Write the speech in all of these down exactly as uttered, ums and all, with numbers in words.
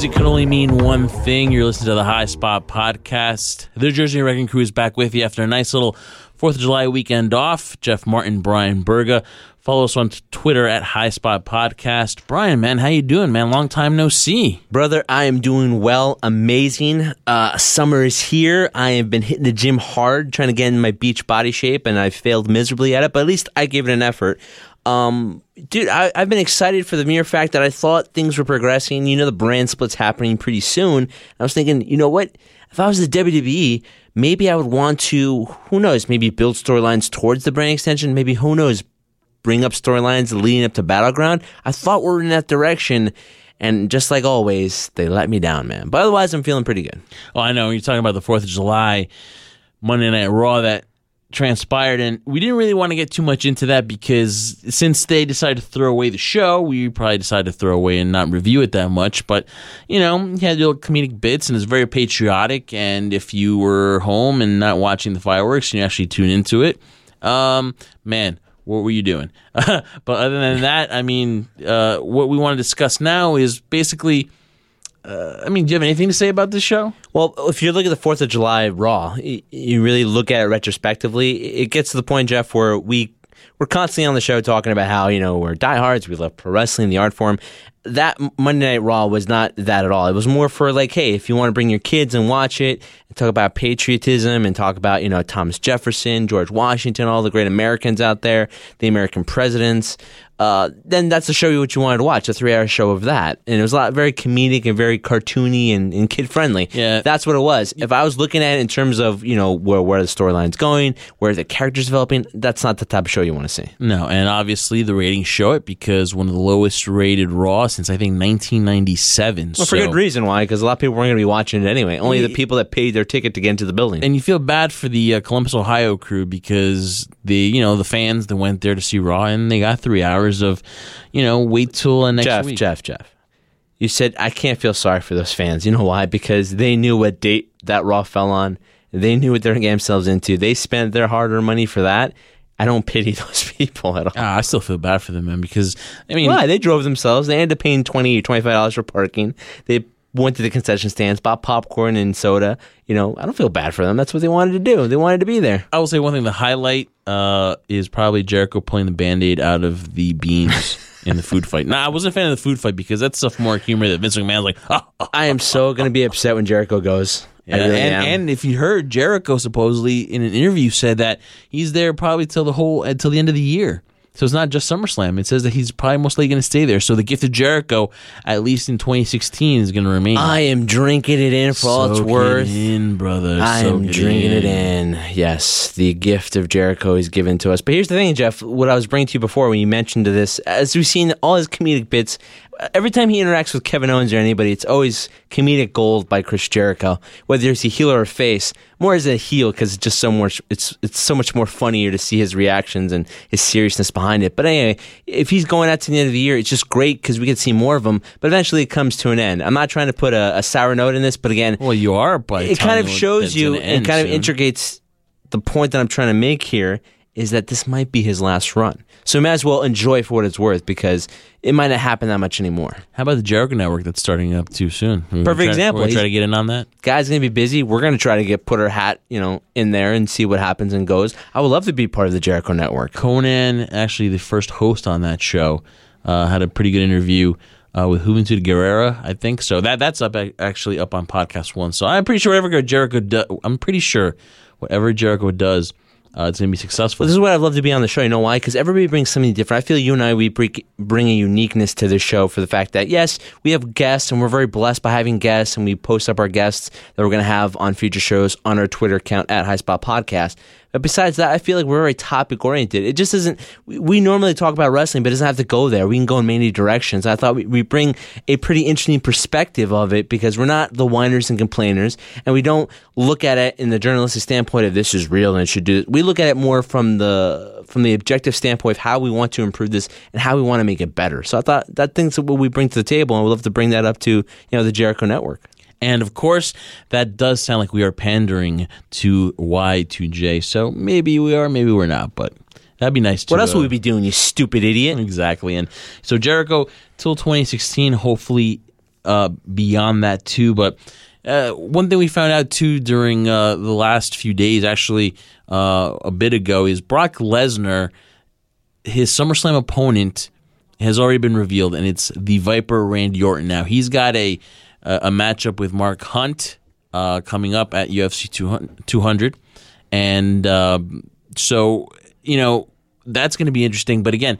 music can only mean one thing. You're listening to the High Spot Podcast. The Jersey Wrecking Crew is back with you after a nice little fourth of July weekend off. Jeff Martin, Brian Berga. Follow us on Twitter at High Spot Podcast. Brian, man, how you doing, man? Long time no see. Brother, I am doing well. Amazing. Uh, summer is here. I have been hitting the gym hard, trying to get in my beach body shape, and I failed miserably at it, but at least I gave it an effort. Um, dude, I, I've been excited for the mere fact that I thought things were progressing. You know, the brand split's happening pretty soon. I was thinking, you know what? If I was the W W E, maybe I would want to, who knows, maybe build storylines towards the brand extension. Maybe, who knows, bring up storylines leading up to Battleground. I thought we were in that direction, and just like always, they let me down, man. But otherwise, I'm feeling pretty good. Oh, I know. You're talking about the fourth of July, Monday Night Raw that transpired, and we didn't really want to get too much into that because since they decided to throw away the show, we probably decided to throw away and not review it that much. But, you know, you had little comedic bits, and it's very patriotic, and if you were home and not watching the fireworks, you actually tune into it. Um, man, what were you doing? But other than that, I mean, uh, what we want to discuss now is basically, uh, I mean, do you have anything to say about this show? Well, if you look at the fourth of July Raw, you really look at it retrospectively, it gets to the point, Jeff, where we, we're constantly on the show talking about how, you know, we're diehards, we love pro wrestling, the art form. That Monday Night Raw was not that at all. It was more for like, hey, if you want to bring your kids and watch it and talk about patriotism and talk about, you know, Thomas Jefferson, George Washington, all the great Americans out there, the American presidents, uh, then that's the show you what you wanted to watch, a three-hour show of that. And it was a lot very comedic and very cartoony and, and kid-friendly. Yeah. That's what it was. If I was looking at it in terms of, you know, where, where the storyline's going, where the character's developing, that's not the type of show you want to see. No, and obviously the ratings show it because one of the lowest rated Raw since I think nineteen ninety-seven. Well, for so. good reason. Why? Because a lot of people weren't going to be watching it anyway. Only the people that paid their ticket to get into the building. And you feel bad for the uh, Columbus, Ohio crew because the you know the fans that went there to see Raw and they got three hours of, you know, wait till uh, next Jeff, week. Jeff, Jeff. You said I can't feel sorry for those fans. You know why? Because they knew what date that Raw fell on. They knew what they're getting themselves into. They spent their hard-earned money for that. I don't pity those people at all. Ah, I still feel bad for them, man, because, I mean... Why? They drove themselves. They ended up paying twenty dollars or twenty-five dollars for parking. They went to the concession stands, bought popcorn and soda. You know, I don't feel bad for them. That's what they wanted to do. They wanted to be there. I will say one thing. The highlight uh, is probably Jericho pulling the Band-Aid out of the beans in the food fight. Nah, I wasn't a fan of the food fight because that's stuff more humor that Vince McMahon's like, oh, oh, I am so going to be upset when Jericho goes. Yeah, I really and, am. and if you heard, Jericho supposedly in an interview said that he's there probably till the whole until the end of the year. So it's not just SummerSlam. It says that he's probably most likely going to stay there. So the gift of Jericho, at least in twenty sixteen, is going to remain. I am drinking it in for all it's Soak worth. It in, brother. I Soak am it drinking in. it in. Yes, the gift of Jericho is given to us. But here's the thing, Jeff. What I was bringing to you before when you mentioned this, as we've seen all his comedic bits, every time he interacts with Kevin Owens or anybody, it's always comedic gold by Chris Jericho. Whether it's a heel or a face, more as a heel because it's just so much. It's it's so much more funnier to see his reactions and his seriousness behind it. But anyway, if he's going out to the end of the year, it's just great because we get to see more of him. But eventually, it comes to an end. I'm not trying to put a, a sour note in this, but again, Well, you are, but it kind of shows you and kind of integrates the point that I'm trying to make here is that this might be his last run. So you might as well enjoy for what it's worth because it might not happen that much anymore. How about the Jericho Network that's starting up too soon? We're Perfect try, example. We're going to try to get in on that. Guy's going to be busy. We're going to try to get put our hat, you know, in there and see what happens and goes. I would love to be part of the Jericho Network. Conan, actually the first host on that show, uh, had a pretty good interview uh, with Juventud Guerrera, I think. So that that's up actually up on Podcast One. So I'm pretty sure whatever Jericho do, I'm pretty sure whatever Jericho does, Uh, it's going to be successful. Well, this is what I'd love to be on the show. You know why? Because everybody brings something different. I feel you and I, we bring a uniqueness to this show for the fact that, yes, we have guests, and we're very blessed by having guests, and we post up our guests that we're going to have on future shows on our Twitter account at High Spot Podcast. But besides that, I feel like we're very topic-oriented. It just isn't – we normally talk about wrestling, but it doesn't have to go there. We can go in many directions. I thought we, we bring a pretty interesting perspective of it because we're not the whiners and complainers, and we don't look at it in the journalistic standpoint of this is real and it should do it. We look at it more from the from the objective standpoint of how we want to improve this and how we want to make it better. So I thought that thing's what we bring to the table, and we'd love to bring that up to, you know, the Jericho Network. And, of course, that does sound like we are pandering to Y two J. So maybe we are, maybe we're not, but that'd be nice to What else uh, would we be doing, you stupid idiot? Exactly. And so Jericho, till twenty sixteen, hopefully uh, beyond that too. But uh, one thing we found out too during uh, the last few days, actually uh, a bit ago, is Brock Lesnar, his SummerSlam opponent has already been revealed, and it's the Viper Randy Orton. Now he's got a a matchup with Mark Hunt uh, coming up at U F C two hundred, and uh, so you know that's going to be interesting. But again,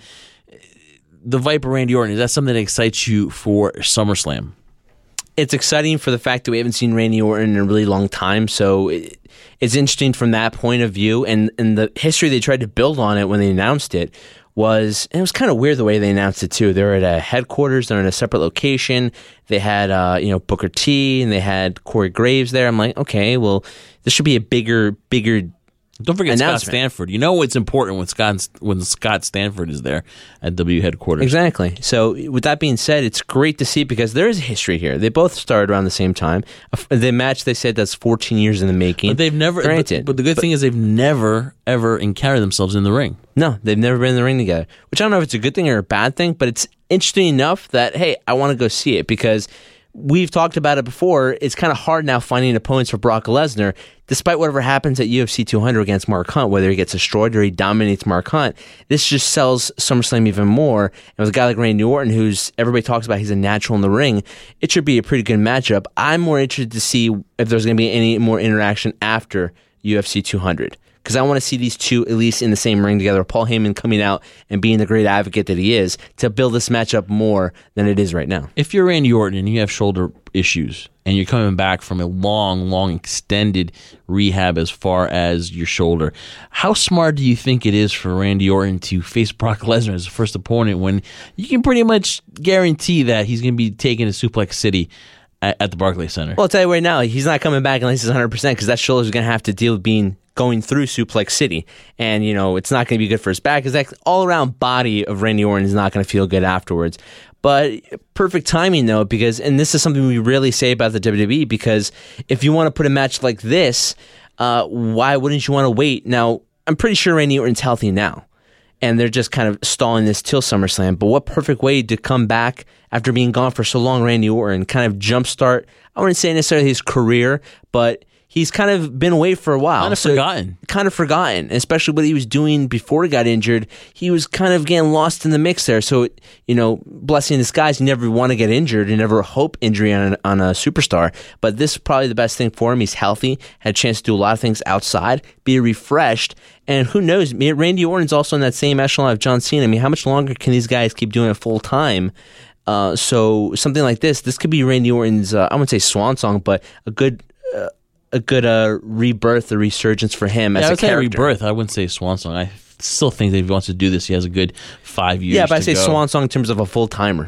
the Viper Randy Orton, is that something that excites you for SummerSlam? It's exciting for the fact that we haven't seen Randy Orton in a really long time, so it, it's interesting from that point of view. And, and the history they tried to build on it when they announced it was, and it was kind of weird the way they announced it too. They were at a headquarters, they're in a separate location. They had uh, you know Booker T and they had Corey Graves there. I'm like, okay, well, this should be a bigger, bigger. Don't forget Scott Stanford. You know what's important when Scott when Scott Stanford is there at W headquarters. Exactly. So with that being said, it's great to see because there is a history here. They both started around the same time. The match, they said, that's fourteen years in the making. But they've never. Granted, but, but the good but, thing is they've never ever encountered themselves in the ring. No, they've never been in the ring together. Which I don't know if it's a good thing or a bad thing, but it's interesting enough that hey, I want to go see it because we've talked about it before. It's kind of hard now finding opponents for Brock Lesnar, despite whatever happens at U F C two hundred against Mark Hunt, whether he gets destroyed or he dominates Mark Hunt. This just sells SummerSlam even more. And with a guy like Randy Orton, who's everybody talks about, he's a natural in the ring, it should be a pretty good matchup. I'm more interested to see if there's going to be any more interaction after U F C two hundred. Because I want to see these two at least in the same ring together. Paul Heyman coming out and being the great advocate that he is to build this matchup more than it is right now. If you're Randy Orton and you have shoulder issues and you're coming back from a long, long extended rehab as far as your shoulder, how smart do you think it is for Randy Orton to face Brock Lesnar as the first opponent when you can pretty much guarantee that he's going to be taken to Suplex City at, at the Barclays Center? Well, I'll tell you right now, he's not coming back unless he's one hundred percent because that shoulder is going to have to deal with being going through Suplex City. And, you know, it's not going to be good for his back because that all-around body of Randy Orton is not going to feel good afterwards. But perfect timing, though, because, and this is something we rarely say about the W W E, because if you want to put a match like this, uh, why wouldn't you want to wait? Now, I'm pretty sure Randy Orton's healthy now, and they're just kind of stalling this till SummerSlam. But what perfect way to come back after being gone for so long, Randy Orton, kind of jumpstart, I wouldn't say necessarily his career, but he's kind of been away for a while. Kind of so forgotten. Kind of forgotten, especially what he was doing before he got injured. He was kind of getting lost in the mix there. So, you know, blessing in disguise, you never want to get injured. You never hope injury on, on a superstar. But this is probably the best thing for him. He's healthy, had a chance to do a lot of things outside, be refreshed. And who knows, Randy Orton's also in that same echelon of John Cena. I mean, how much longer can these guys keep doing it full time? Uh, so something like this, this could be Randy Orton's, uh, I wouldn't say swan song, but a good... Uh, a good uh, rebirth, a resurgence for him yeah, as I a would character. Say rebirth. I wouldn't say swan song. I still think that if he wants to do this, he has a good five years. Yeah, but I to say go. swan song in terms of a full timer.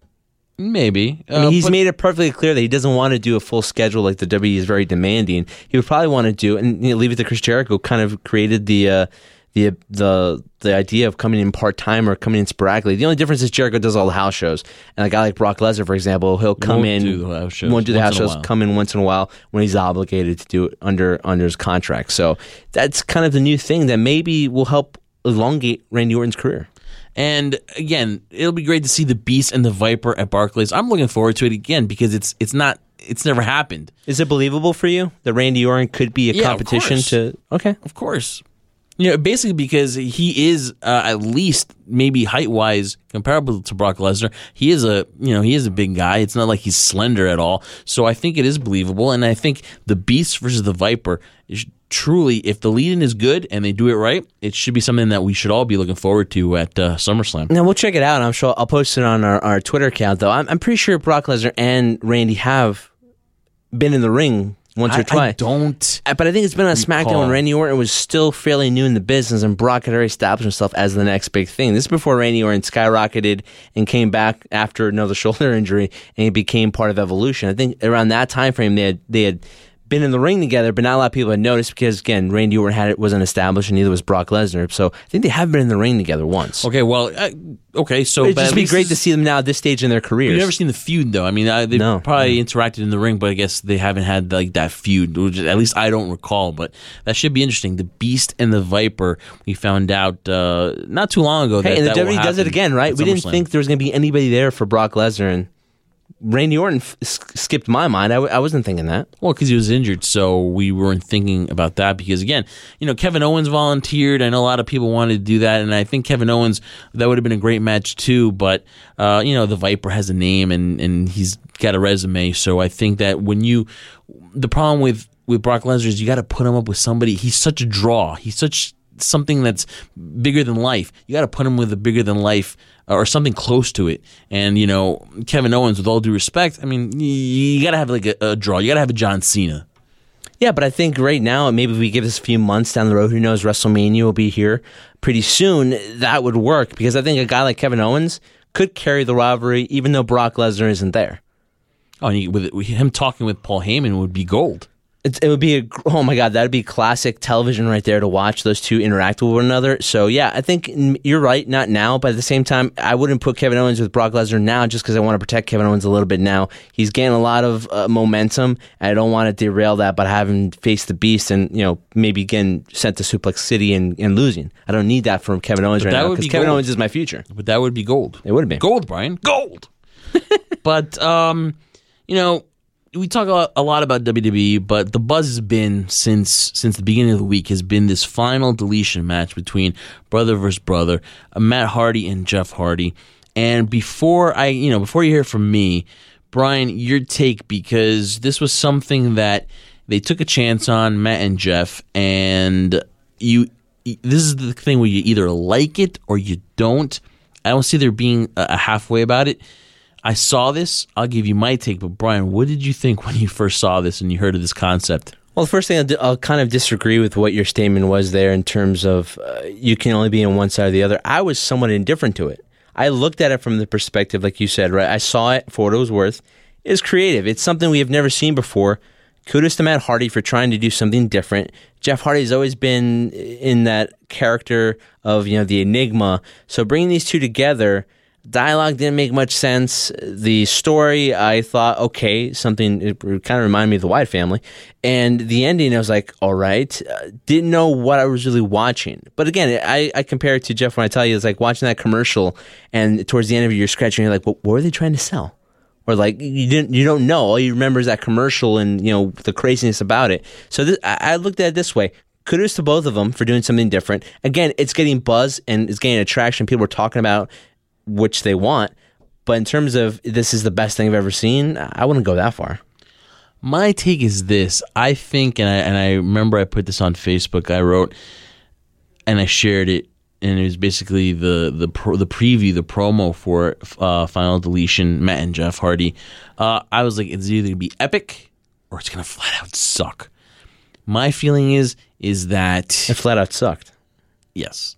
Maybe. I mean, uh, he's but- made it perfectly clear that he doesn't want to do a full schedule like the W W E is very demanding. He would probably want to do, and you know, leave it to Chris Jericho. Kind of created the uh, the the the idea of coming in part time or coming in sporadically. The only difference is Jericho does all the house shows, and a guy like Brock Lesnar, for example, he'll come Won't in, do the house shows won't do the once house in a shows, while. come in once in a while when he's obligated to do it under under his contract. So that's kind of the new thing that maybe will help elongate Randy Orton's career. And again, it'll be great to see the Beast and the Viper at Barclays. I'm looking forward to it again because it's it's not it's never happened. Is it believable for you that Randy Orton could be a Yeah, of competition course. to? Okay, Of course. You know, basically because he is uh, at least maybe height wise comparable to Brock Lesnar. He is a you know he is a big guy. It's not like he's slender at all. So I think it is believable, and I think the Beast versus the Viper is truly, if the lead-in is good and they do it right, it should be something that we should all be looking forward to at uh, SummerSlam. now we'll check it out. I'm sure I'll post it on our, our Twitter account. Though I'm, I'm pretty sure Brock Lesnar and Randy have been in the ring once I, or twice. I don't. Uh, But I think it's been on SmackDown recall. when Randy Orton was still fairly new in the business and Brock had already established himself as the next big thing. This is before Randy Orton skyrocketed and came back after another shoulder injury and he became part of Evolution. I think around that time frame they had they had been in the ring together, but not a lot of people had noticed because, again, Randy Orton had it wasn't established and neither was Brock Lesnar. So I think they have been in the ring together once. Okay, well, uh, okay, so It'd but just at be least great this- to see them now at this stage in their careers. You've never seen the feud, though. I mean, uh, they've No. probably interacted in the ring, but I guess they haven't had like that feud. Which, at least I don't recall. But that should be interesting. The Beast and the Viper. We found out uh, not too long ago. Hey, that and the that W W E will does it happen again, right? at We didn't SummerSlam. think there was going to be anybody there for Brock Lesnar, and Randy Orton f- skipped my mind. I, w- I wasn't thinking that. Well, because he was injured, so we weren't thinking about that. Because again, you know, Kevin Owens volunteered. I know a lot of people wanted to do that, and I think Kevin Owens, that would have been a great match too. But uh, you know, the Viper has a name, and and he's got a resume. So I think that when you, the problem with with Brock Lesnar is you got to put him up with somebody. He's such a draw. He's such something that's bigger than life. You got to put him with a bigger than life or something close to it. And, you know, Kevin Owens, with all due respect, I mean, you got to have like a, a draw. You got to have a John Cena. Yeah, but I think right now, maybe if we give this a few months down the road, who knows, WrestleMania will be here pretty soon, that would work. Because I think a guy like Kevin Owens could carry the rivalry even though Brock Lesnar isn't there. Oh, and he, with, with him talking with Paul Heyman would be gold. It, it would be a, oh my God, that would be classic television right there to watch those two interact with one another. So yeah, I think you're right, not now, but at the same time, I wouldn't put Kevin Owens with Brock Lesnar now just because I want to protect Kevin Owens a little bit now. He's getting a lot of uh, momentum, and I don't want to derail that by having faced the beast and, you know, maybe getting sent to Suplex City and, and losing. I don't need that from Kevin Owens But right that now would because be Kevin gold. Owens is my future. But that would be gold. It would be. Gold, Brian. Gold. But, um, you know, we talk a lot, a lot about W W E, but the buzz has been since since the beginning of the week has been this final deletion match between brother versus brother, uh, Matt Hardy and Jeff Hardy. And before I, you know, before you hear from me, Brian, your take, because this was something that they took a chance on, Matt and Jeff, and you. This is the thing where you either like it or you don't. I don't see there being a halfway about it. I saw this. I'll give you my take. But Brian, what did you think when you first saw this and you heard of this concept? Well, the first thing I'll, do, I'll kind of disagree with what your statement was there in terms of uh, you can only be on one side or the other. I was somewhat indifferent to it. I looked at it from the perspective, like you said, right? I saw it for what it was worth. It's creative. It's something we have never seen before. Kudos to Matt Hardy for trying to do something different. Jeff Hardy's always been in that character of, you know, the enigma. So bringing these two together, dialogue didn't make much sense. The story, I thought, okay, something, it kind of reminded me of the Wyatt family. And the ending, I was like, all right. Uh, didn't know what I was really watching. But again, I, I compare it to Jeff when I tell you, it's like watching that commercial and towards the end of it, you're scratching, you're like, what, what were they trying to sell? Or like you didn't, you don't know. All you remember is that commercial and, you know, the craziness about it. So this, I, I looked at it this way. Kudos to both of them for doing something different. Again, it's getting buzz and it's getting attraction. People are talking about which they want. But in terms of this is the best thing I've ever seen, I wouldn't go that far. My take is this. I think, and I, and I remember I put this on Facebook. I wrote and I shared it. And it was basically the the pro, the preview, the promo for uh, Final Deletion, Matt and Jeff Hardy. Uh, I was like, it's either going to be epic or it's going to flat out suck. My feeling is is that It flat out sucked. Yes,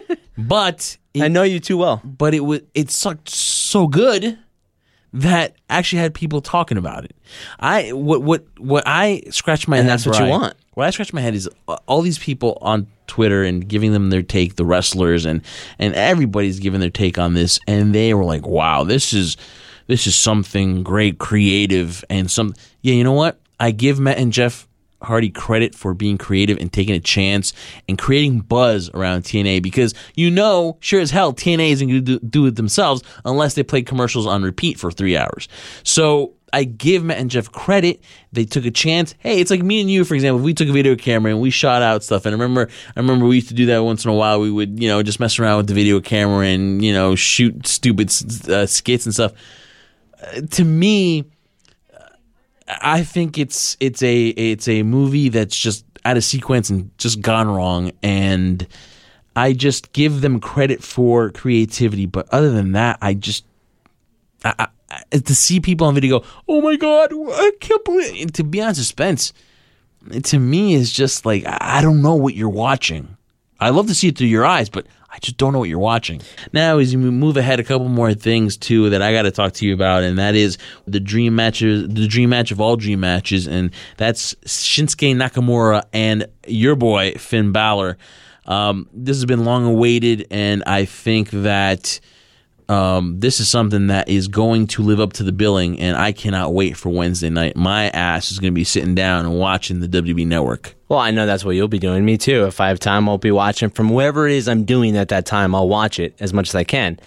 but it, I know you too well. But it was it sucked so good that actually had people talking about it. I what what what I scratched my And head. that's what Brian, you want. What I scratched my head is all these people on Twitter and giving them their take, the wrestlers and and everybody's giving their take on this, and they were like, "Wow, this is this is something great, creative, and some." Yeah, you know what? I give Matt and Jeff Hardy credit for being creative and taking a chance and creating buzz around T N A because you know, sure as hell, T N A isn't going to do, do it themselves unless they play commercials on repeat for three hours. So I give Matt and Jeff credit. They took a chance. Hey, it's like me and you, for example. If we took a video camera and we shot out stuff, and I remember, I remember we used to do that once in a while. We would, you know, just mess around with the video camera and you know shoot stupid uh, skits and stuff. Uh, to me, I think it's it's a it's a movie that's just out of sequence and just gone wrong. And I just give them credit for creativity, but other than that, I just I. I to see people on video go, oh my God, I can't believe it. And to be on suspense, to me is just like, I don't know what you're watching. I love to see it through your eyes, but I just don't know what you're watching. Now, as you move ahead, a couple more things too that I got to talk to you about, and that is the dream matches, the dream match of all dream matches, and that's Shinsuke Nakamura and your boy Finn Balor. Um, this has been long awaited, and I think that Um, this is something that is going to live up to the billing, and I cannot wait for Wednesday night. My ass is going to be sitting down and watching the W W E Network. Well, I know that's what you'll be doing. Me too. If I have time, I'll be watching from wherever it is I'm doing at that time. I'll watch it as much as I can.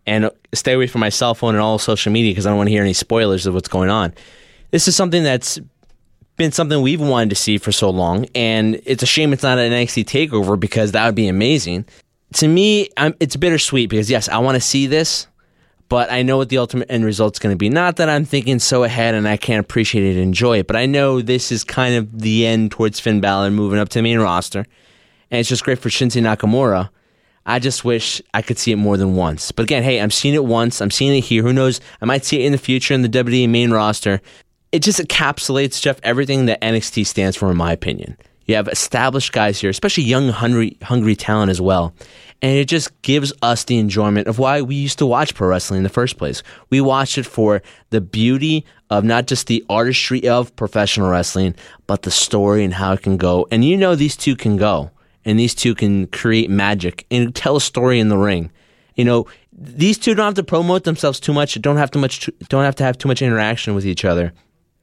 and stay away from my cell phone and all social media because I don't want to hear any spoilers of what's going on. This is something that's been something we've wanted to see for so long, and it's a shame it's not an N X T TakeOver because that would be amazing. To me, I'm, it's bittersweet because, yes, I want to see this, but I know what the ultimate end result's going to be. Not that I'm thinking so ahead and I can't appreciate it and enjoy it, but I know this is kind of the end towards Finn Balor moving up to the main roster, and it's just great for Shinsuke Nakamura. I just wish I could see it more than once. But again, hey, I'm seeing it once. I'm seeing it here. Who knows? I might see it in the future in the W W E main roster. It just encapsulates, Jeff, everything that N X T stands for, in my opinion. You have established guys here, especially young, hungry, hungry talent as well. And it just gives us the enjoyment of why we used to watch pro wrestling in the first place. We watched it for the beauty of not just the artistry of professional wrestling, but the story and how it can go. And you know these two can go. And these two can create magic and tell a story in the ring. You know, these two don't have to promote themselves too much. Don't have too much. Don't have to have too much interaction with each other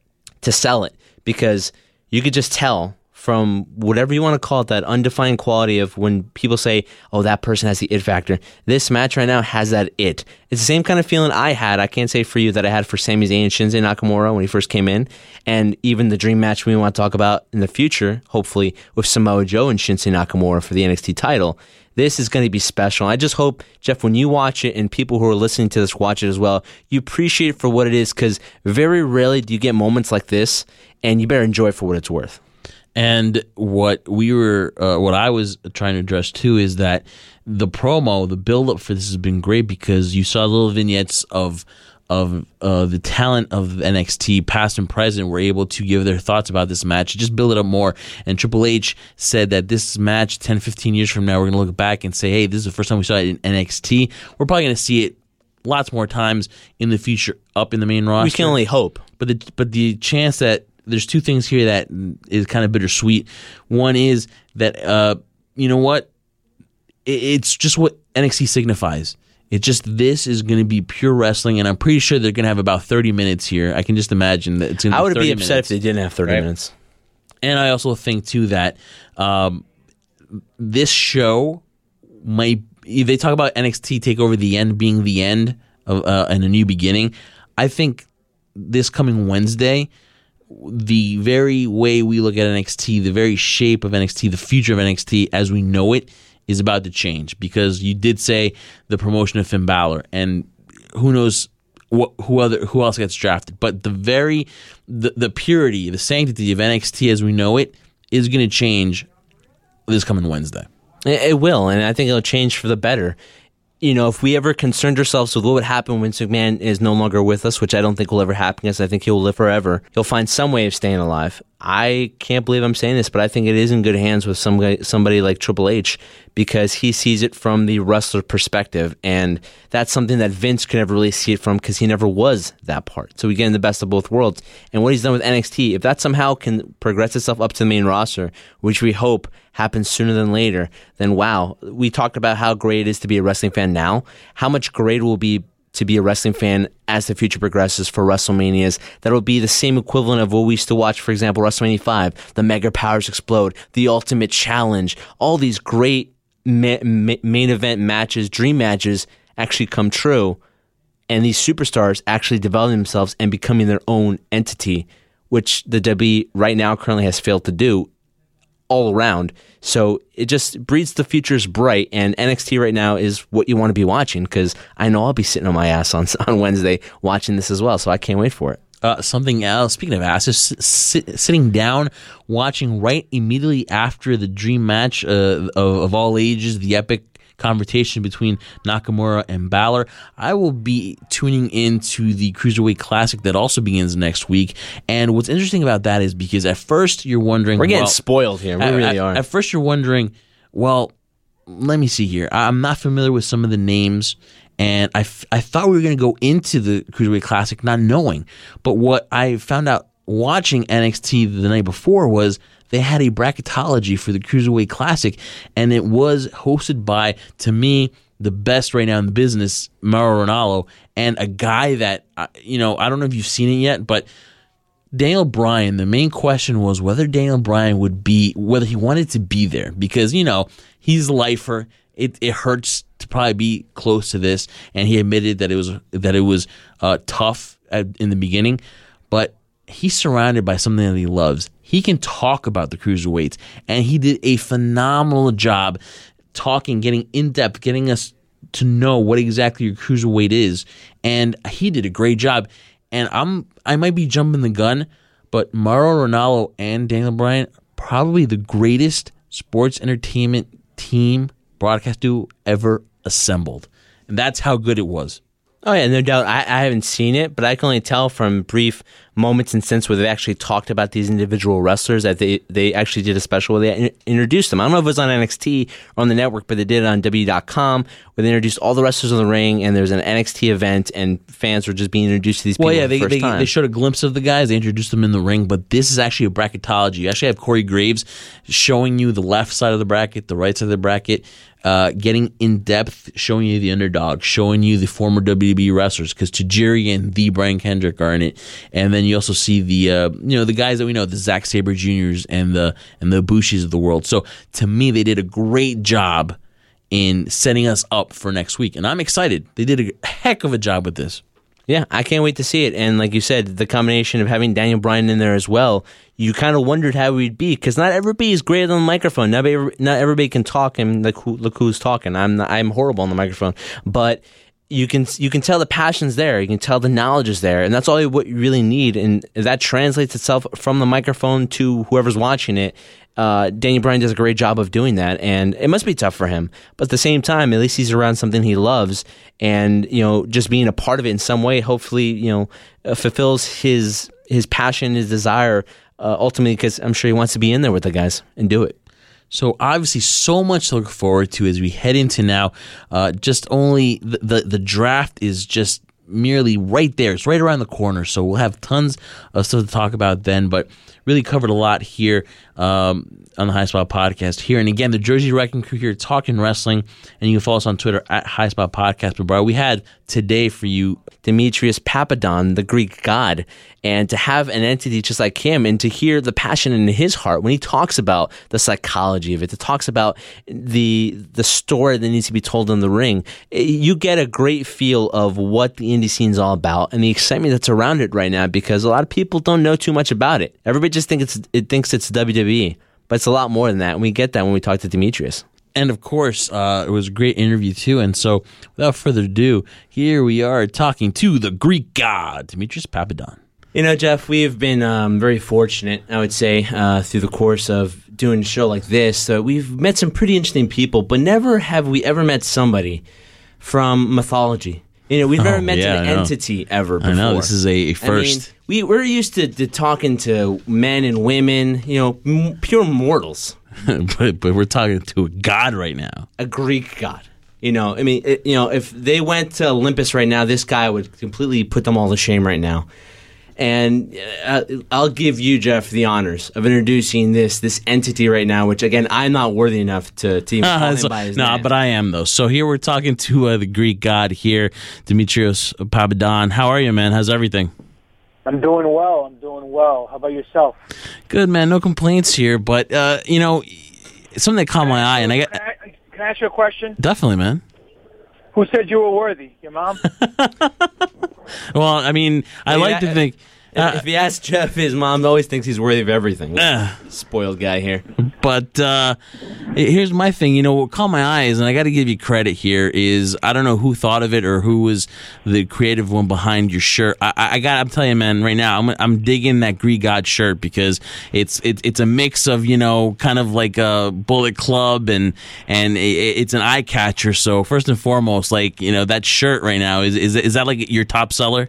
to sell it, because you could just tell from whatever you want to call it, that undefined quality of when people say, oh, that person has the it factor. This match right now has that it. It's the same kind of feeling I had. I can't say for you that I had for Sami Zayn and Shinsuke Nakamura when he first came in. And even the dream match we want to talk about in the future, hopefully, with Samoa Joe and Shinsuke Nakamura for the N X T title. This is going to be special. I just hope, Jeff, when you watch it and people who are listening to this watch it as well, you appreciate it for what it is, because very rarely do you get moments like this, and you better enjoy it for what it's worth. And what we were, uh, what I was trying to address too, is that the promo, the build-up for this has been great, because you saw little vignettes of of uh, the talent of N X T, past and present, were able to give their thoughts about this match, just build it up more. And Triple H said that this match, ten, fifteen years from now, we're going to look back and say, hey, this is the first time we saw it in N X T. We're probably going to see it lots more times in the future up in the main roster. We can only hope. But the, but the chance that there's two things here that is kind of bittersweet. One is that, uh, you know what? It's just what N X T signifies. It's just, this is going to be pure wrestling, and I'm pretty sure they're going to have about thirty minutes here. I can just imagine that it's going to be I would thirty be upset minutes. if they didn't have thirty Right. minutes. And I also think, too, that um, this show might, they talk about N X T TakeOver the end being the end of uh, and a new beginning. I think this coming Wednesday, the very way we look at N X T, the very shape of N X T, the future of N X T as we know it, is about to change, because you did say the promotion of Finn Balor, and who knows what, who other who else gets drafted. But the very the, the purity, the sanctity of N X T as we know it is going to change this coming Wednesday. It, it will, and I think it'll change for the better. You know, if we ever concerned ourselves with what would happen when McMahon is no longer with us, which I don't think will ever happen, because I think he'll live forever, he'll find some way of staying alive. I can't believe I'm saying this, but I think it is in good hands with some guy, somebody like Triple H, because he sees it from the wrestler perspective, and that's something that Vince could never really see it from, because he never was that part. So we get in the best of both worlds. And what he's done with N X T, if that somehow can progress itself up to the main roster, which we hope happens sooner than later, then wow. We talked about how great it is to be a wrestling fan now. How much greater will be to be a wrestling fan as the future progresses for WrestleManias. That'll be the same equivalent of what we used to watch, for example, WrestleMania five, the Mega Powers Explode, the Ultimate Challenge, all these great ma- ma- main event matches, dream matches actually come true, and these superstars actually develop themselves and becoming their own entity, which the W W E right now currently has failed to do all around. So it just breeds the future's bright, and N X T right now is what you want to be watching, because I know I'll be sitting on my ass on on Wednesday watching this as well, so I can't wait for it. Uh, something else, speaking of asses, sit, sitting down, watching right immediately after the dream match uh, of, of all ages, the epic confrontation between Nakamura and Balor, I will be tuning into the Cruiserweight Classic that also begins next week. And what's interesting about that is, because at first you're wondering, we're getting well, spoiled here. We at, really at, are. At first you're wondering, well, let me see here. I'm not familiar with some of the names, and I, f- I thought we were going to go into the Cruiserweight Classic not knowing. But what I found out watching N X T the night before was they had a bracketology for the Cruiserweight Classic, and it was hosted by, to me, the best right now in the business, Mauro Ranallo, and a guy that, you know, I don't know if you've seen it yet, but Daniel Bryan, the main question was whether Daniel Bryan would be, whether he wanted to be there, because, you know, he's a lifer. It, it hurts to probably be close to this, and he admitted that it was that it was uh, tough at, in the beginning, but he's surrounded by something that he loves. He can talk about the cruiserweights, and he did a phenomenal job talking, getting in depth, getting us to know what exactly your cruiserweight is, and he did a great job. And I'm I might be jumping the gun, but Mauro Ranallo and Daniel Bryan, probably the greatest sports entertainment team broadcast duo ever assembled, and that's how good it was. Oh, yeah, no doubt. I, I haven't seen it, but I can only tell from brief moments and sense where they actually talked about these individual wrestlers that they, they actually did a special where they in- introduced them. I don't know if it was on N X T or on the network, but they did it on W W E dot com where they introduced all the wrestlers in the ring, and there was an N X T event, and fans were just being introduced to these people well, yeah, for the they, first they, time. they showed a glimpse of the guys. They introduced them in the ring, but this is actually a bracketology. You actually have Corey Graves showing you the left side of the bracket, the right side of the bracket, Uh, getting in depth, showing you the underdog, showing you the former W W E wrestlers, because Tajiri and the Brian Kendrick are in it, and then you also see the uh, you know the guys that we know, the Zack Sabre Juniors and the and the Bushis of the world. So to me, they did a great job in setting us up for next week, and I'm excited. They did a heck of a job with this. Yeah, I can't wait to see it. And like you said, the combination of having Daniel Bryan in there as well, you kind of wondered how we'd be, because not everybody is great on the microphone. Not everybody, not everybody can talk, and look, who, look who's talking. I'm not, I'm horrible on the microphone, but you can you can tell the passion's there. You can tell the knowledge is there, and that's all what you really need. And if that translates itself from the microphone to whoever's watching it, uh, Daniel Bryan does a great job of doing that, and it must be tough for him. But at the same time, at least he's around something he loves, and you know, just being a part of it in some way, hopefully, you know, uh, fulfills his his passion, his desire, uh, ultimately, because I'm sure he wants to be in there with the guys and do it. So obviously, so much to look forward to as we head into now. Uh, just only the, the the draft is just merely right there. It's right around the corner. So we'll have tons of stuff to talk about then. But really covered a lot here um, on the High Spot Podcast here. And again, the Jersey Wrecking Crew here talking wrestling. And you can follow us on Twitter at High Spot Podcast. But bro, we had today for you Demetrius Papadon, the Greek god, and to have an entity just like him, and to hear the passion in his heart when he talks about the psychology of it, to talks about the the story that needs to be told in the ring, you get a great feel of what the indie scene is all about and the excitement that's around it right now, because a lot of people don't know too much about it. Everybody just think it's it thinks it's W W E, but it's a lot more than that, and we get that when we talk to Demetrius. And of course, uh, it was a great interview too. And so, without further ado, here we are talking to the Greek god, Demetrius Papadon. You know, Jeff, we've been um, very fortunate, I would say, uh, through the course of doing a show like this. So we've met some pretty interesting people, but never have we ever met somebody from mythology. You know, we've Oh, never met yeah, an I know. entity ever before. I know, this is a, a I mean, first. we, we're used to, to talking to men and women, you know, m- pure mortals. but, but we're talking to a god right now. A Greek god. You know, I mean, it, you know, if they went to Olympus right now, this guy would completely put them all to shame right now. And uh, I'll give you, Jeff, the honors of introducing this this entity right now, which, again, I'm not worthy enough to, to even call him So- by his nah, name. but I am, though. So here we're talking to uh, the Greek god here, Demetrios Papadon. How are you, man? How's everything? I'm doing well. I'm doing well. How about yourself? Good, man. No complaints here. But, uh, you know, something that caught my eye, and I got... Can I, can I ask you a question? Definitely, man. Who said you were worthy? Your mom? Well, I mean, I Well, like yeah, to think... If, Uh, if you ask Jeff, his mom always thinks he's worthy of everything. uh, Spoiled guy here. But uh, here's my thing. You know, what caught my eyes, and I got to give you credit here, is I don't know who thought of it or who was the creative one behind your shirt. I, I got. I'm telling you, man, right now, I'm I'm digging that Greek God shirt because it's it, it's a mix of, you know, kind of like a Bullet Club and and it, it's an eye catcher. So first and foremost, like, you know, that shirt right now is is is that like your top seller?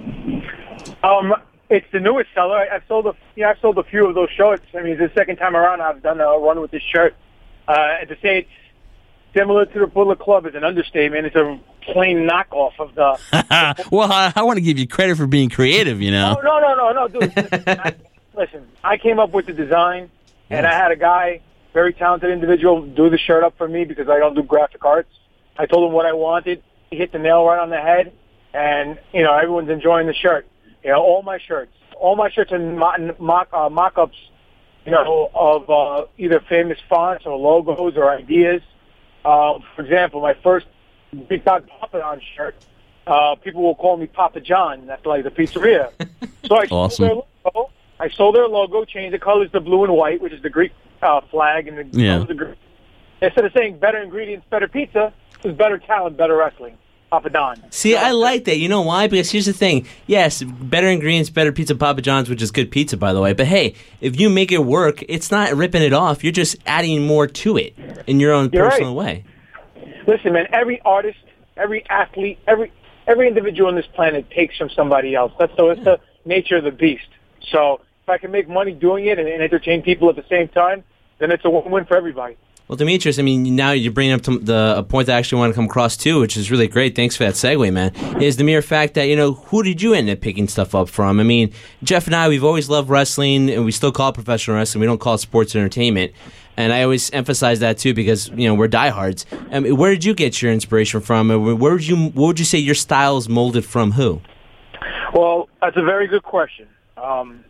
um, it's the newest seller. I, I've sold a, yeah, I've sold a few of those shirts. I mean, it's the second time around I've done a run with this shirt. Uh, to say it's similar to the Bullet Club is an understatement. It's a plain knockoff of the. Well, I, I want to give you credit for being creative. You know. Oh, no, no, no, no, dude. Listen I, listen, I came up with the design, and I had a guy, very talented individual, do the shirt up for me because I don't do graphic arts. I told him what I wanted. He hit the nail right on the head, and, you know, everyone's enjoying the shirt. You know, all my shirts, all my shirts are mo- mock, uh, mock-ups, you know, of uh, either famous fonts or logos or ideas. Uh, for example, my first Big Dog Papa John shirt, uh, people will call me Papa John. That's like the pizzeria. So I awesome. sold their logo. I sold their logo, changed the colors to blue and white, which is the Greek uh, flag, and the yeah. colors of Greek. Instead of saying better ingredients, better pizza, it was better talent, better wrestling. Papa Don. See, I like that. You know why? Because here's the thing. Yes, better ingredients, better pizza, Papa John's, which is good pizza, by the way. But hey, if you make it work, it's not ripping it off. You're just adding more to it in your own You're personal right. way. Listen, man, every artist, every athlete, every every individual on this planet takes from somebody else. That's the, that's the nature of the beast. So if I can make money doing it and, and entertain people at the same time, then it's a win-win for everybody. Well, Demetrius, I mean, now you're bringing up to the a point that I actually want to come across too, which is really great. Thanks for that segue, man. Is the mere fact that, you know, who did you end up picking stuff up from? I mean, Jeff and I, we've always loved wrestling, and we still call it professional wrestling. We don't call it sports entertainment. And I always emphasize that too because, you know, we're diehards. I mean, where did you get your inspiration from? Where would you, what would you say your style is molded from? Who? Well, that's a very good question. Um,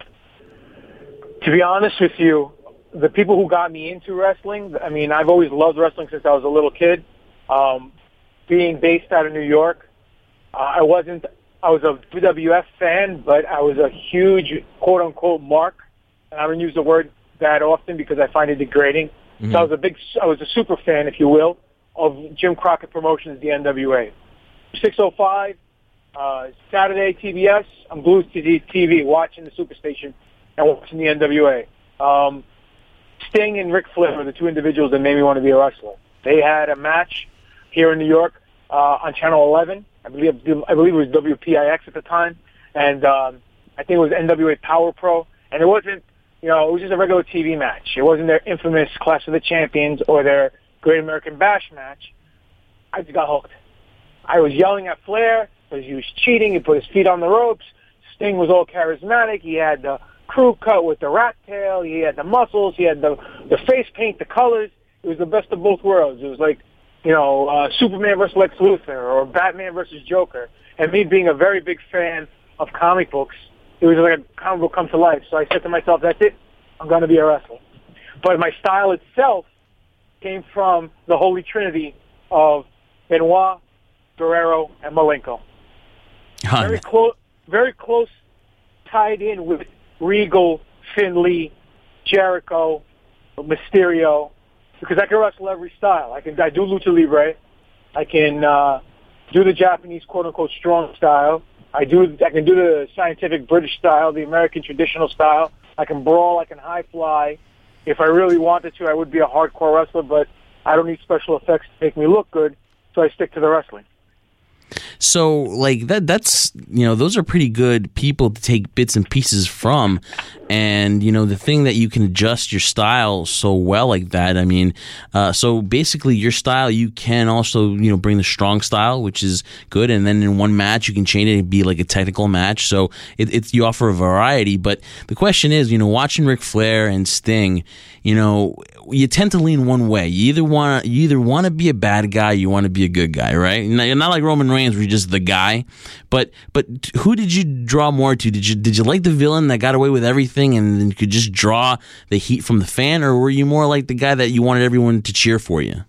to be honest with you, the people who got me into wrestling, I mean, I've always loved wrestling since I was a little kid. Um, being based out of New York, uh, I wasn't, I was a W W F fan, but I was a huge quote-unquote mark. And I don't use the word that often because I find it degrading. Mm-hmm. So I was a big, I was a super fan, if you will, of Jim Crockett Promotions, the N W A. six oh five, uh, Saturday, T B S, I'm glued to the T V watching the Superstation and watching the N W A. Um, Sting and Ric Flair were the two individuals that made me want to be a wrestler. They had a match here in New York uh, on Channel eleven. I believe I believe it was W P I X at the time, and um, I think it was N W A Power Pro. And it wasn't, you know, it was just a regular T V match. It wasn't their infamous Clash of the Champions or their Great American Bash match. I just got hooked. I was yelling at Flair because he was cheating. He put his feet on the ropes. Sting was all charismatic. He had the crew cut with the rat tail. He had the muscles. He had the the face paint, the colors. It was the best of both worlds. It was like, you know, uh, Superman versus Lex Luthor or Batman versus Joker. And me being a very big fan of comic books, it was like a comic book come to life. So I said to myself, that's it. I'm going to be a wrestler. But my style itself came from the holy trinity of Benoit, Guerrero, and Malenko. Huh. Very close, very close, tied in with Regal, Finley, Jericho, Mysterio, because I can wrestle every style. I can I do lucha libre. I can uh, do the Japanese quote unquote strong style. I do I can do the scientific British style, the American traditional style. I can brawl. I can high fly. If I really wanted to, I would be a hardcore wrestler, but I don't need special effects to make me look good, so I stick to the wrestling. So, like, that that's, you know, those are pretty good people to take bits and pieces from. And, you know, the thing that you can adjust your style so well like that, I mean, uh, so basically your style, you can also, you know, bring the strong style, which is good. And then in one match, you can change it and be like a technical match. So it, it's, you offer a variety. But the question is, you know, watching Ric Flair and Sting, you know, you tend to lean one way. You either want to, you either want to be a bad guy, you want to be a good guy, right? You're not like Roman Reigns, where you're just the guy. But but who did you draw more to? Did you did you like the villain that got away with everything and then could just draw the heat from the fan, or were you more like the guy that you wanted everyone to cheer for you?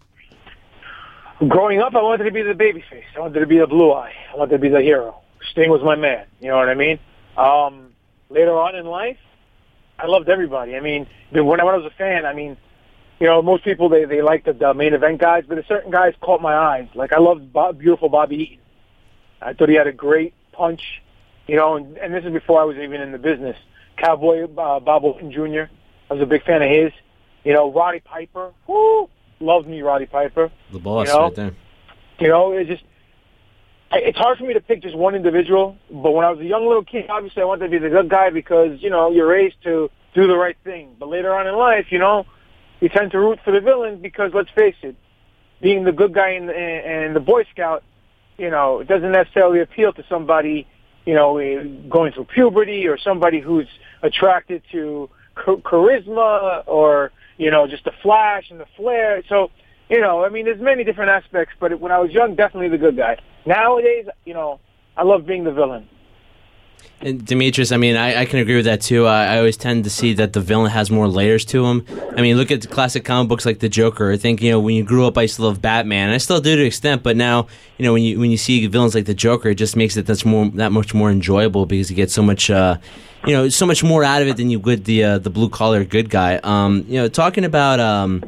Growing up, I wanted to be the babyface. I wanted to be the blue eye. I wanted to be the hero. Sting was my man. You know what I mean? Um, later on in life, I loved everybody. I mean, when I, when I was a fan, I mean, you know, most people, they, they like the, the main event guys, but certain guys caught my eyes. Like, I loved Bob, beautiful Bobby Eaton. I thought he had a great punch, you know, and, and this is before I was even in the business. Cowboy uh, Bob Orton Junior I was a big fan of his. You know, Roddy Piper. Woo! Loved me, Roddy Piper. The boss you know? right there. You know, it's just, it's hard for me to pick just one individual, but when I was a young little kid, obviously I wanted to be the good guy because, you know, you're raised to do the right thing. But later on in life, you know, you tend to root for the villain because, let's face it, being the good guy and the, and the Boy Scout, you know, it doesn't necessarily appeal to somebody, you know, going through puberty or somebody who's attracted to charisma or, you know, just the flash and the flair. So, you know, I mean, there's many different aspects, but when I was young, definitely the good guy. Nowadays, you know, I love being the villain. And Demetrius, I mean, I, I can agree with that too. I, I always tend to see that the villain has more layers to him. I mean, look at the classic comic books like the Joker. I think, you know, when you grew up, I used to love Batman. I still do to an extent, but now, you know, when you when you see villains like the Joker, it just makes it that's more that much more enjoyable because you get so much, uh, you know, so much more out of it than you would the uh, the blue collar good guy. Um, you know, talking about um,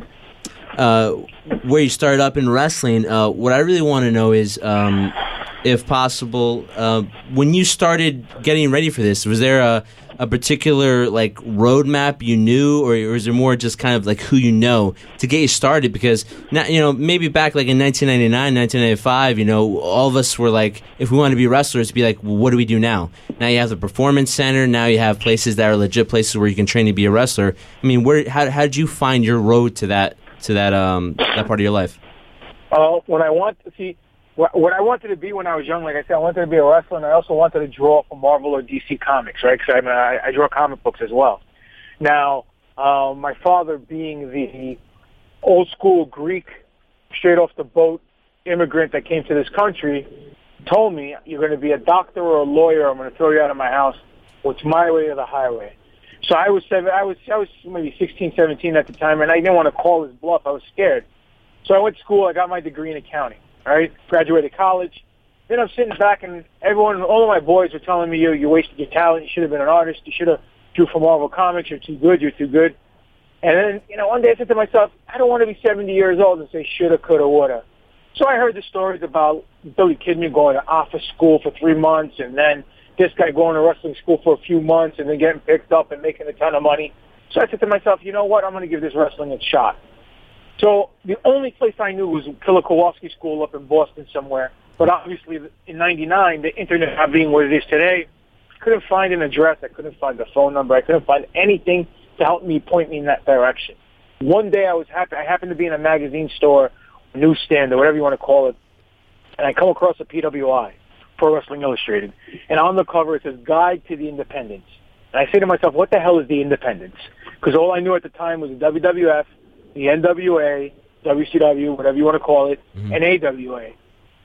uh, where you started up in wrestling, uh, what I really want to know is. Um, If possible, uh, when you started getting ready for this, was there a, a particular like roadmap you knew, or, or is there more just kind of like who you know to get you started? Because now, you know, maybe back like in nineteen ninety-nine, nineteen ninety-five, you know, all of us were like, if we want to be wrestlers, be like, well, what do we do now? Now you have the Performance Center. Now you have places that are legit places where you can train to be a wrestler. I mean, where how how did you find your road to that to that um that part of your life? Uh, when I want to see. What I wanted to be when I was young, like I said, I wanted to be a wrestler, and I also wanted to draw for Marvel or D C Comics, right? Because I, I draw comic books as well. Now, um, my father, being the old-school Greek, straight-off-the-boat immigrant that came to this country, told me, you're going to be a doctor or a lawyer, I'm going to throw you out of my house. It's my way or the highway. So I was seven, I was I was maybe sixteen, seventeen at the time, and I didn't want to call his bluff. I was scared. So I went to school. I got my degree in accounting. All right, graduated college. Then I'm sitting back, and everyone, all of my boys are telling me, you you wasted your talent. You should have been an artist. You should have drew for Marvel Comics. You're too good. You're too good. And then, you know, one day I said to myself, I don't want to be seventy years old and say shoulda, coulda, woulda. So I heard the stories about Billy Kidman going to office school for three months, and then this guy going to wrestling school for a few months, and then getting picked up and making a ton of money. So I said to myself, you know what? I'm going to give this wrestling a shot. So the only place I knew was Killer Kowalski School up in Boston somewhere. But obviously in ninety-nine, the internet not being what it is today, I couldn't find an address. I couldn't find a phone number. I couldn't find anything to help me point me in that direction. One day I was happy. I happened to be in a magazine store, newsstand, or whatever you want to call it, and I come across a P W I, Pro Wrestling Illustrated. And on the cover it says Guide to the Independents. And I say to myself, what the hell is the Independents? Because all I knew at the time was the W W F, the N W A, W C W, whatever you want to call it, mm-hmm. and A W A.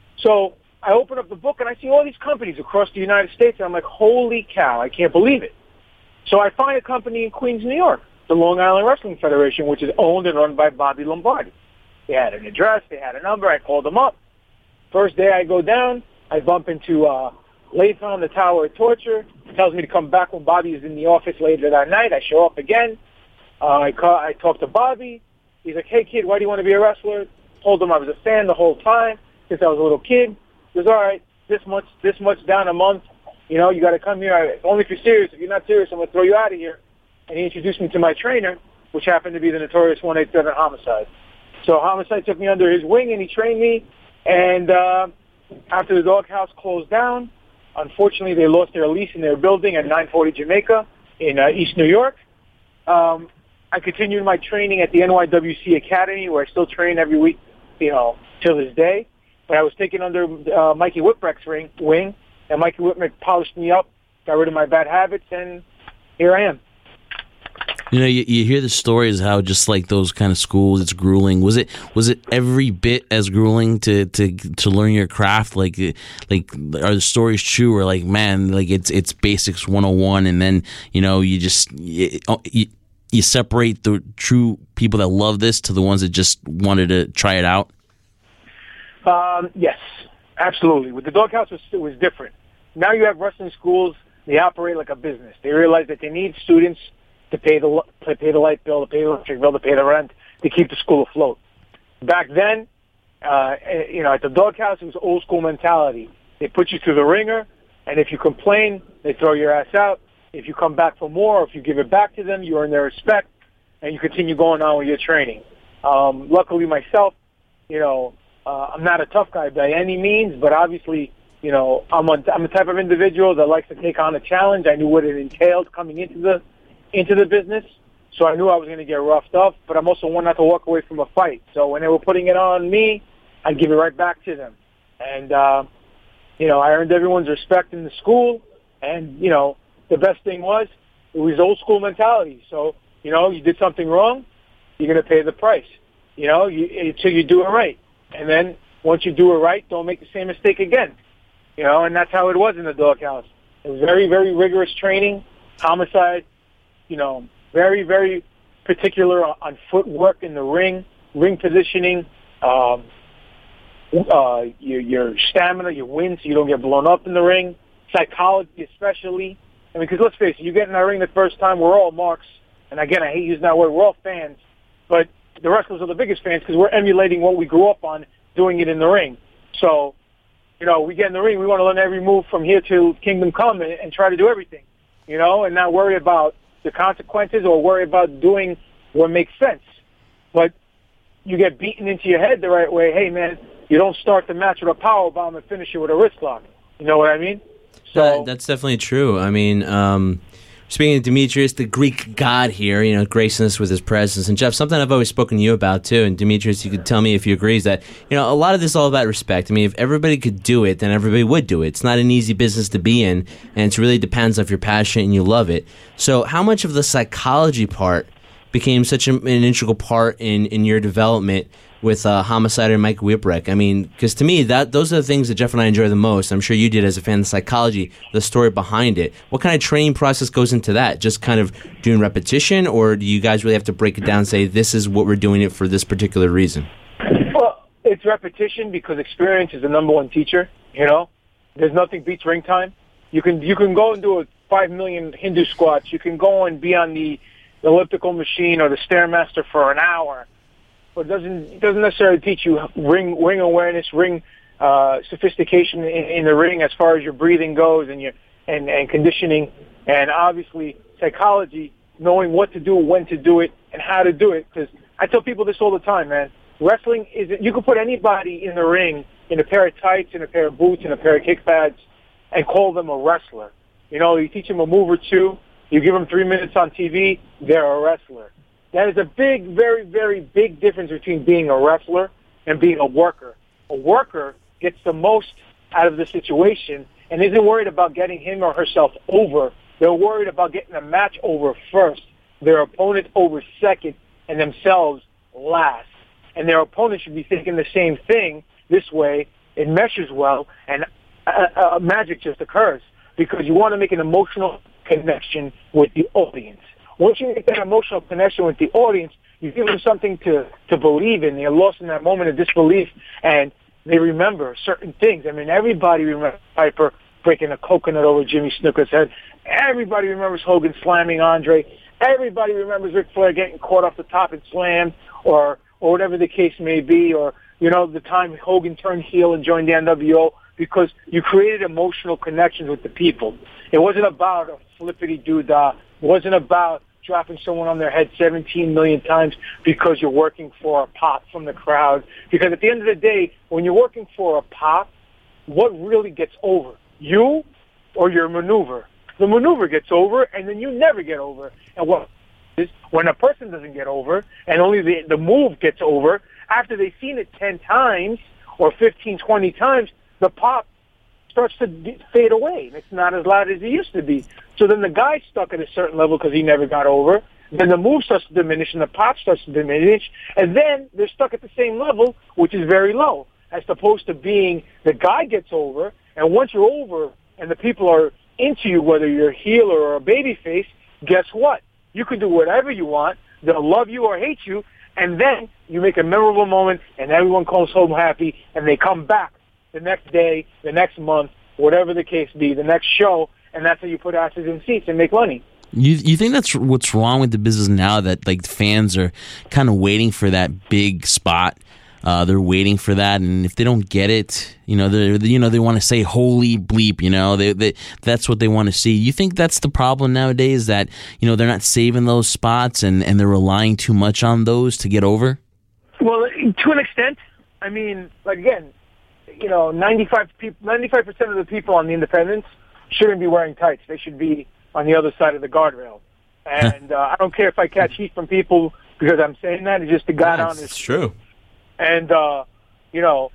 So I open up the book, and I see all these companies across the United States, and I'm like, holy cow, I can't believe it. So I find a company in Queens, New York, the Long Island Wrestling Federation, which is owned and run by Bobby Lombardi. They had an address, they had a number, I called them up. First day I go down, I bump into uh, Latham, the Tower of Torture. He tells me to come back when Bobby is in the office later that night. I show up again. Uh, I, call, I talk to Bobby. He's like, hey, kid, why do you want to be a wrestler? Told him I was a fan the whole time since I was a little kid. He goes, all right, this much this much down a month. You know, you got to come here. I, only if you're serious. If you're not serious, I'm going to throw you out of here. And he introduced me to my trainer, which happened to be the notorious one eighty-seven Homicide. So Homicide took me under his wing, and he trained me. And uh, after the Doghouse closed down, unfortunately, they lost their lease in their building at nine forty Jamaica in uh, East New York. Um, I continued my training at the N Y W C Academy, where I still train every week, you know, till this day. But I was taken under uh, Mikey Whipwreck's ring, wing, and Mikey Whipwreck polished me up, got rid of my bad habits, and here I am. You know, you, you hear the stories how just like those kind of schools, it's grueling. Was it was it every bit as grueling to, to, to learn your craft? Like like are the stories true, or like man, like it's it's basics one oh one, and then you know you just you, you, you separate the true people that love this to the ones that just wanted to try it out? Um, yes, absolutely. With the Doghouse, it was, it was different. Now you have wrestling schools, they operate like a business. They realize that they need students to pay the to pay the light bill, to pay the electric bill, to pay the rent, to keep the school afloat. Back then, uh, you know, at the Doghouse, it was old school mentality. They put you through the ringer, and if you complain, they throw your ass out. If you come back for more, or if you give it back to them, you earn their respect, and you continue going on with your training. Um, luckily, myself, you know, uh, I'm not a tough guy by any means, but obviously, you know, I'm a, I'm a type of individual that likes to take on a challenge. I knew what it entailed coming into the into the business, so I knew I was going to get roughed up, but I'm also one not to walk away from a fight. So when they were putting it on me, I'd give it right back to them. And, uh, you know, I earned everyone's respect in the school, and, you know, the best thing was, it was old school mentality. So, you know, you did something wrong, you're going to pay the price. You know, you, until you do it right. And then once you do it right, don't make the same mistake again. You know, and that's how it was in the Doghouse. It was very, very rigorous training. Homicide, you know, very, very particular on, on footwork in the ring, ring positioning, um, uh, your, your stamina, your wins, so you don't get blown up in the ring. Psychology, especially. I mean, because let's face it, you get in that ring the first time, we're all marks. And again, I hate using that word. We're all fans, but the wrestlers are the biggest fans because we're emulating what we grew up on, doing it in the ring. So, you know, we get in the ring, we want to learn every move from here to Kingdom Come and, and try to do everything, you know, and not worry about the consequences or worry about doing what makes sense. But you get beaten into your head the right way. Hey, man, you don't start the match with a power bomb and finish it with a wrist lock. You know what I mean? So that, that's definitely true. I mean, um, speaking of Demetrius, the Greek god here, you know, gracing us with his presence. And Jeff, something I've always spoken to you about too, and Demetrius, you could tell me if you agree, is that, you know, a lot of this is all about respect. I mean, if everybody could do it, then everybody would do it. It's not an easy business to be in, and it really depends if you're passionate and you love it. So how much of the psychology part became such an, an integral part in, in your development with uh, Homicide and Mike Whipwreck? I mean, because to me, that those are the things that Jeff and I enjoy the most. I'm sure you did as a fan of the psychology, the story behind it. What kind of training process goes into that? Just kind of doing repetition, or do you guys really have to break it down and say, this is what we're doing it for this particular reason? Well, it's repetition because experience is the number one teacher, you know? There's nothing beats ring time. You can, you can go and do a five million Hindu squats. You can go and be on the elliptical machine or the Stairmaster for an hour. But it doesn't it doesn't necessarily teach you ring ring awareness, ring uh, sophistication in, in the ring as far as your breathing goes and your and, and conditioning, and obviously psychology, knowing what to do, when to do it, and how to do it. Because I tell people this all the time, man. Wrestling is you can put anybody in the ring in a pair of tights, in a pair of boots, in a pair of kick pads, and call them a wrestler. You know, you teach them a move or two, you give them three minutes on T V, they're a wrestler. That is a big, very, very big difference between being a wrestler and being a worker. A worker gets the most out of the situation and isn't worried about getting him or herself over. They're worried about getting the match over first, their opponent over second, and themselves last. And their opponent should be thinking the same thing. This way, it meshes well, and uh, uh, magic just occurs because you want to make an emotional connection with the audience. Once you make that emotional connection with the audience, you give them something to, to believe in. They're lost in that moment of disbelief, and they remember certain things. I mean, everybody remembers Piper breaking a coconut over Jimmy Snuka's head. Everybody remembers Hogan slamming Andre. Everybody remembers Ric Flair getting caught off the top and slammed, or or whatever the case may be, or, you know, the time Hogan turned heel and joined the N W O, because you created emotional connections with the people. It wasn't about a flippity-doo-dah. It wasn't about dropping someone on their head seventeen million times because you're working for a pop from the crowd. Because at the end of the day, when you're working for a pop, what really gets over? You or your maneuver? The maneuver gets over, and then you never get over. And what is when a person doesn't get over, and only the, the move gets over, after they've seen it ten times or fifteen, twenty times, the pop starts to d- fade away, and it's not as loud as it used to be. So then the guy's stuck at a certain level because he never got over. Then the move starts to diminish, and the pop starts to diminish, and then they're stuck at the same level, which is very low, as opposed to being the guy gets over, and once you're over and the people are into you, whether you're a heel or a babyface, guess what? You can do whatever you want. They'll love you or hate you, and then you make a memorable moment, and everyone comes home happy, and they come back the next day, the next month, whatever the case be, the next show, and that's how you put asses in seats and make money. You you think that's what's wrong with the business now, that like fans are kind of waiting for that big spot? Uh, they're waiting for that, and if they don't get it, you know, they you know they want to say "holy bleep," you know, they, they that's what they want to see. You think that's the problem nowadays, that you know they're not saving those spots and, and they're relying too much on those to get over? Well, to an extent. I mean, like again, you know, ninety-five people, ninety-five percent of the people on the independents shouldn't be wearing tights. They should be on the other side of the guardrail. And uh, I don't care if I catch heat from people because I'm saying that. It's just the God Yes, honest. it's true. And, uh, you know,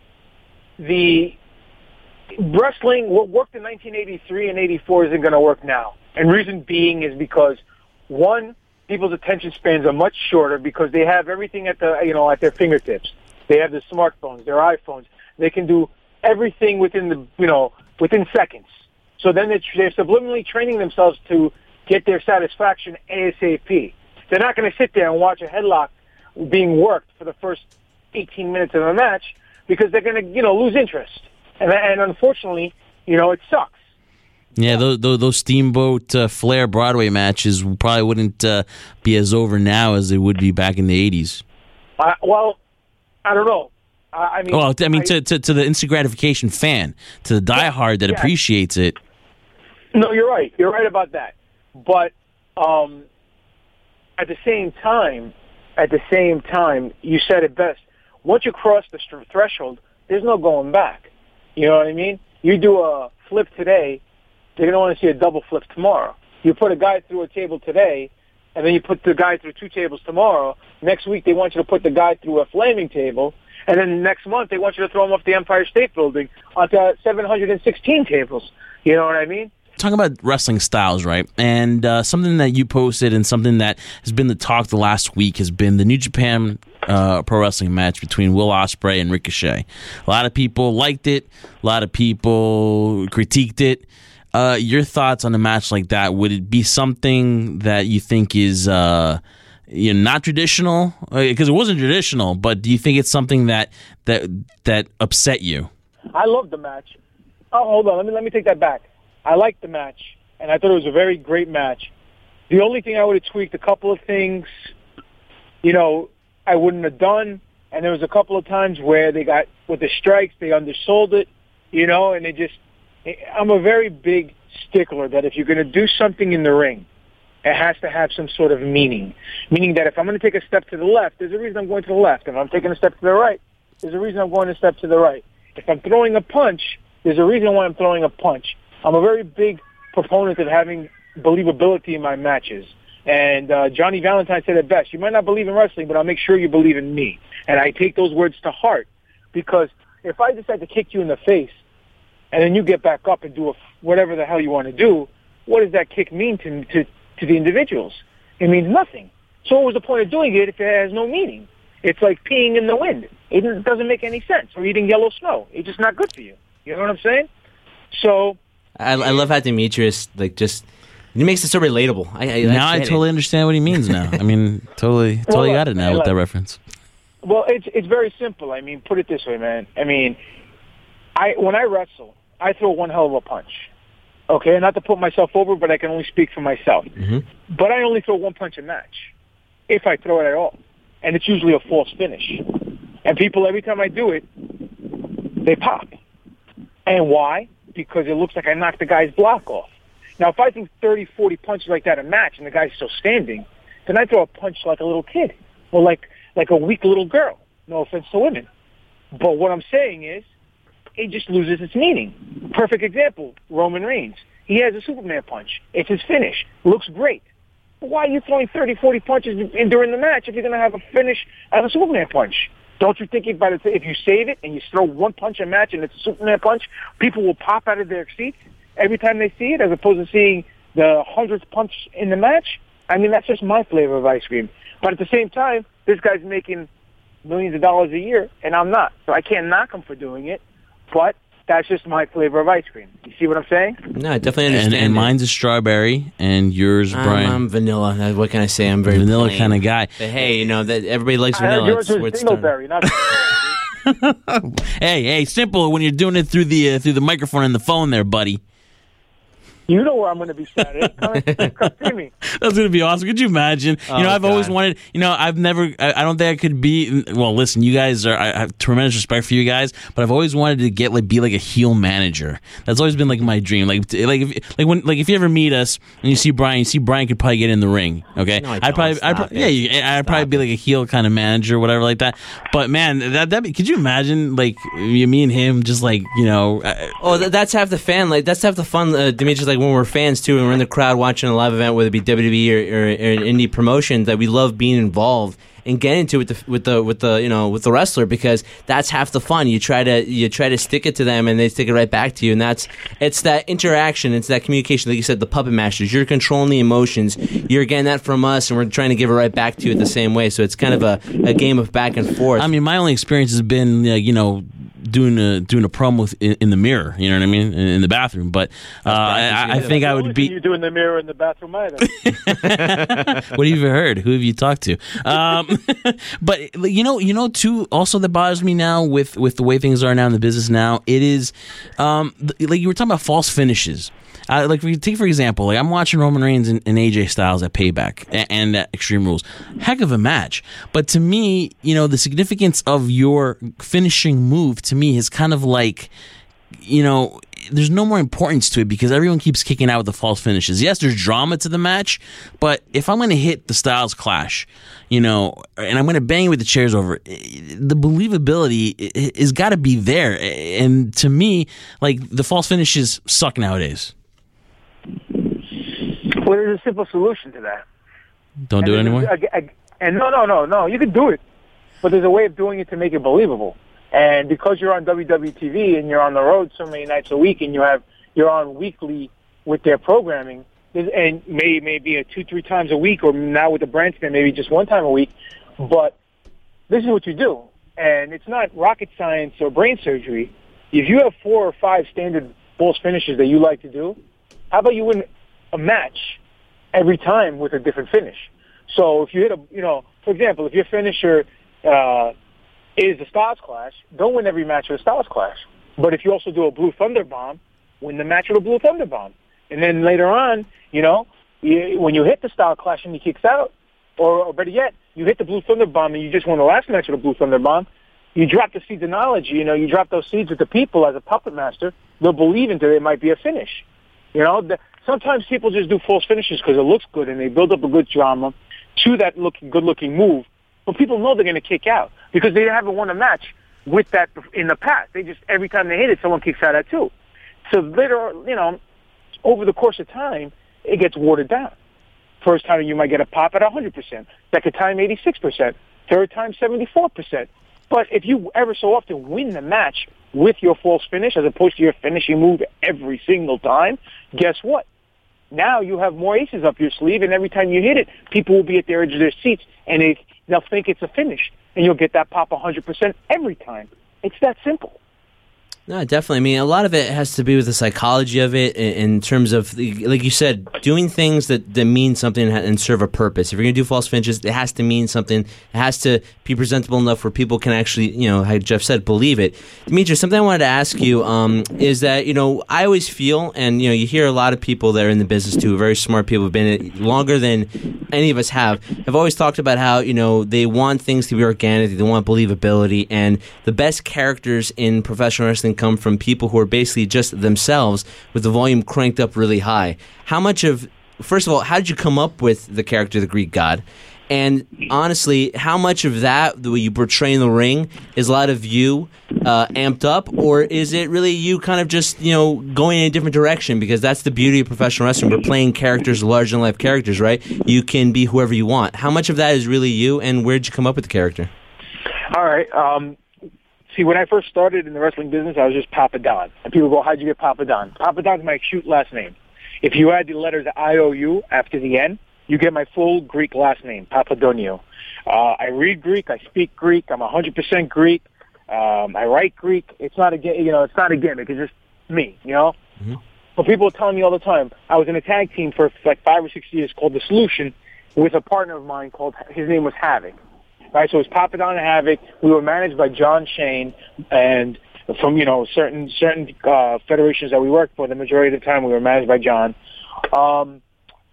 the wrestling, what worked in nineteen eighty-three and eighty-four isn't going to work now. And reason being is because, one, people's attention spans are much shorter because they have everything at the, you know, at their fingertips. They have their smartphones, their iPhones. They can do everything within the, you know, within seconds. So then they're, they're subliminally training themselves to get their satisfaction ASAP. They're not going to sit there and watch a headlock being worked for the first eighteen minutes of a match because they're going to, you know, lose interest. And, and unfortunately, you know, it sucks. Yeah, those, those Steamboat uh, Flair Broadway matches probably wouldn't uh, be as over now as they would be back in the eighties. Uh, well, I don't know. Uh, I mean, well, I mean, I, to, to to the instant gratification fan, to the diehard that yeah. appreciates it. No, you're right. You're right about that. But um, at the same time, at the same time, you said it best. Once you cross the st- threshold, there's no going back. You know what I mean? You do a flip today, they're going to want to see a double flip tomorrow. You put a guy through a table today, and then you put the guy through two tables tomorrow. Next week, they want you to put the guy through a flaming table. And then next month, they want you to throw him off the Empire State Building onto seven hundred sixteen tables. You know what I mean? Talking about wrestling styles, right? And uh, something that you posted and something that has been the talk the last week has been the New Japan uh, Pro Wrestling match between Will Ospreay and Ricochet. A lot of people liked it. A lot of people critiqued it. Uh, your thoughts on a match like that? Would it be something that you think is uh, you know, not traditional? Because it wasn't traditional, but do you think it's something that that that upset you? I loved the match. Oh, hold on. Let me let me take that back. I liked the match, and I thought it was a very great match. The only thing I would have tweaked, a couple of things, you know, I wouldn't have done, and there was a couple of times where they got, with the strikes, they undersold it, you know, and they just, I'm a very big stickler that if you're going to do something in the ring, it has to have some sort of meaning. Meaning that if I'm going to take a step to the left, there's a reason I'm going to the left. If I'm taking a step to the right, there's a reason I'm going a step to the right. If I'm throwing a punch, there's a reason why I'm throwing a punch. I'm a very big proponent of having believability in my matches. And uh, Johnny Valentine said it best. You might not believe in wrestling, but I'll make sure you believe in me. And I take those words to heart because if I decide to kick you in the face and then you get back up and do a, whatever the hell you want to do, what does that kick mean to, to, to the individuals? It means nothing. So what was the point of doing it if it has no meaning? It's like peeing in the wind. It doesn't make any sense. Or eating yellow snow. It's just not good for you. You know what I'm saying? So I, I love how Demetrius like just he makes it so relatable. I, I now I totally it. understand what he means. Now I mean, totally, totally well, got it now with that reference. Well, it's it's very simple. I mean, put it this way, man. I mean, I when I wrestle, I throw one hell of a punch. Okay, not to put myself over, but I can only speak for myself. Mm-hmm. But I only throw one punch a match, if I throw it at all, and it's usually a false finish. And people, every time I do it, they pop. And why? Because it looks like I knocked the guy's block off. Now, if I threw thirty, forty punches like that a match and the guy's still standing, then I throw a punch like a little kid or like like a weak little girl. No offense to women. But what I'm saying is it just loses its meaning. Perfect example, Roman Reigns. He has a Superman punch. It's his finish. Looks great. But why are you throwing thirty, forty punches in during the match if you're going to have a finish as a Superman punch? Don't you think if, by the, if you save it and you throw one punch a match and it's a Superman punch, people will pop out of their seats every time they see it as opposed to seeing the hundredth punch in the match? I mean, that's just my flavor of ice cream. But at the same time, this guy's making millions of dollars a year, and I'm not. So I can't knock him for doing it, but that's just my flavor of ice cream. You see what I'm saying? No, I definitely understand. And, and mine's a strawberry, and yours, I'm, Brian. I'm vanilla. What can I say? I'm very vanilla plain. kind of guy. But hey, you know that everybody likes I heard vanilla. yours It's was what's dingleberry, not hey, hey, simple when you're doing it through the uh, through the microphone and the phone there, buddy. You know where I'm going to be Saturday. Come, come see me. That's going to be awesome. Could you imagine? Oh, you know, I've God. always wanted, you know, I've never, I, I don't think I could be, well, listen, you guys are, I have tremendous respect for you guys, but I've always wanted to get, like, be like a heel manager. That's always been, like, my dream. Like, t- like, if, like, when, like, if you ever meet us and you see Brian, you see Brian could probably get in the ring, okay? No, I I'd don't. probably, I'd, Stop pro- yeah, it. you, I'd Stop probably be it. like a heel kind of manager, whatever like that. But, man, that, that, could you imagine, like, you, me and him just, like, you know. Uh, Oh, th- that's half the fan. Like that's half the fun, uh, Demetrius. Like when we're fans too, and we're in the crowd watching a live event, whether it be W W E or, or, or an indie promotion, that we love being involved and getting into it with the with the with the you know with the wrestler, because that's half the fun. You try to you try to stick it to them, and they stick it right back to you, and that's it's that interaction, it's that communication. Like you said, the puppet masters. You're controlling the emotions. You're getting that from us, and we're trying to give it right back to you the same way. So it's kind of a, a game of back and forth. I mean, my only experience has been, uh, you know, doing a doing a promo in, in the mirror. You know what I mean, in, in the bathroom. But uh, I, I think I would be. You do in the mirror in the bathroom either. What have you heard? Who have you talked to? Um, but you know, you know, too. Also, that bothers me now with with the way things are now in the business. Now it is, um, like you were talking about false finishes. Uh, like, if you take for example, like I'm watching Roman Reigns and, and A J Styles at Payback and, and at Extreme Rules. Heck of a match. But to me, you know, the significance of your finishing move to me is kind of like, you know, there's no more importance to it because everyone keeps kicking out with the false finishes. Yes, there's drama to the match, but if I'm going to hit the Styles Clash, you know, and I'm going to bang with the chairs over, the believability is got to be there. And to me, like, the false finishes suck nowadays. Well, there's a simple solution to that. Don't do it anymore? A, a, and no, no, no, no. You can do it. But there's a way of doing it to make it believable. And because you're on W W T V and you're on the road so many nights a week and you have, you're on weekly with their programming, and may, maybe a two, three times a week, or now with the brand spin, maybe just one time a week. But this is what you do. And it's not rocket science or brain surgery. If you have four or five standard false finishes that you like to do, how about you win a match every time with a different finish? So if you hit a, you know, for example, if your finisher uh, is the Styles Clash, don't win every match with a Styles Clash. But if you also do a Blue Thunder Bomb, win the match with a Blue Thunder Bomb. And then later on, you know, you, when you hit the Styles Clash and he kicks out, or, or better yet, you hit the Blue Thunder Bomb and you just won the last match with a Blue Thunder Bomb, you drop the seeds of knowledge, you know, you drop those seeds with the people as a puppet master, they'll believe into it might be a finish. You know, the, sometimes people just do false finishes because it looks good and they build up a good drama to that look, good-looking move. But people know they're going to kick out because they haven't won a match with that in the past. They just, every time they hit it, someone kicks out at two. So later, you know, over the course of time, it gets watered down. First time you might get a pop at one hundred percent. Second time, eighty-six percent. Third time, seventy-four percent. But if you ever so often win the match with your false finish as opposed to your finishing move every single time, guess what? Now you have more aces up your sleeve, and every time you hit it, people will be at the edge of their seats, and they, they'll think it's a finish, and you'll get that pop one hundred percent every time. It's that simple. No, definitely. I mean, a lot of it has to be with the psychology of it in terms of, like you said, doing things that, that mean something and serve a purpose. If you're going to do false finishes, it has to mean something. It has to be presentable enough where people can actually, you know, like Jeff said, believe it. Demetrius, something I wanted to ask you um, is that, you know, I always feel, and, you know, you hear a lot of people that are in the business too, very smart people who've been in it longer than any of us have, have always talked about how, you know, they want things to be organic, they want believability, and the best characters in professional wrestling come from people who are basically just themselves with the volume cranked up really high. How much of, first of all, how did you come up with the character, the Greek god? And honestly, how much of that, the way you portray in the ring, is a lot of you uh, amped up, or is it really you kind of just, you know, going in a different direction? Because that's the beauty of professional wrestling. We're playing characters, larger-than-life characters, right? You can be whoever you want. How much of that is really you, and where did you come up with the character? All right, um... See, when I first started in the wrestling business, I was just Papa Don. And people go, how'd you get Papa Don? Papa Don's my cute last name. If you add the letters I O U after the N, you get my full Greek last name, Papadonio. Uh, I read Greek. I speak Greek. I'm one hundred percent Greek. Um, I write Greek. It's not a, you know, it's not a gimmick. It's just me, you know? Mm-hmm. But people are telling me all the time, I was in a tag team for like five or six years called The Solution with a partner of mine called, his name was Havoc. Right, so it was Papa Don and Havoc. We were managed by John Shane, and from, you know, certain certain uh, federations that we worked for, the majority of the time we were managed by John. Um,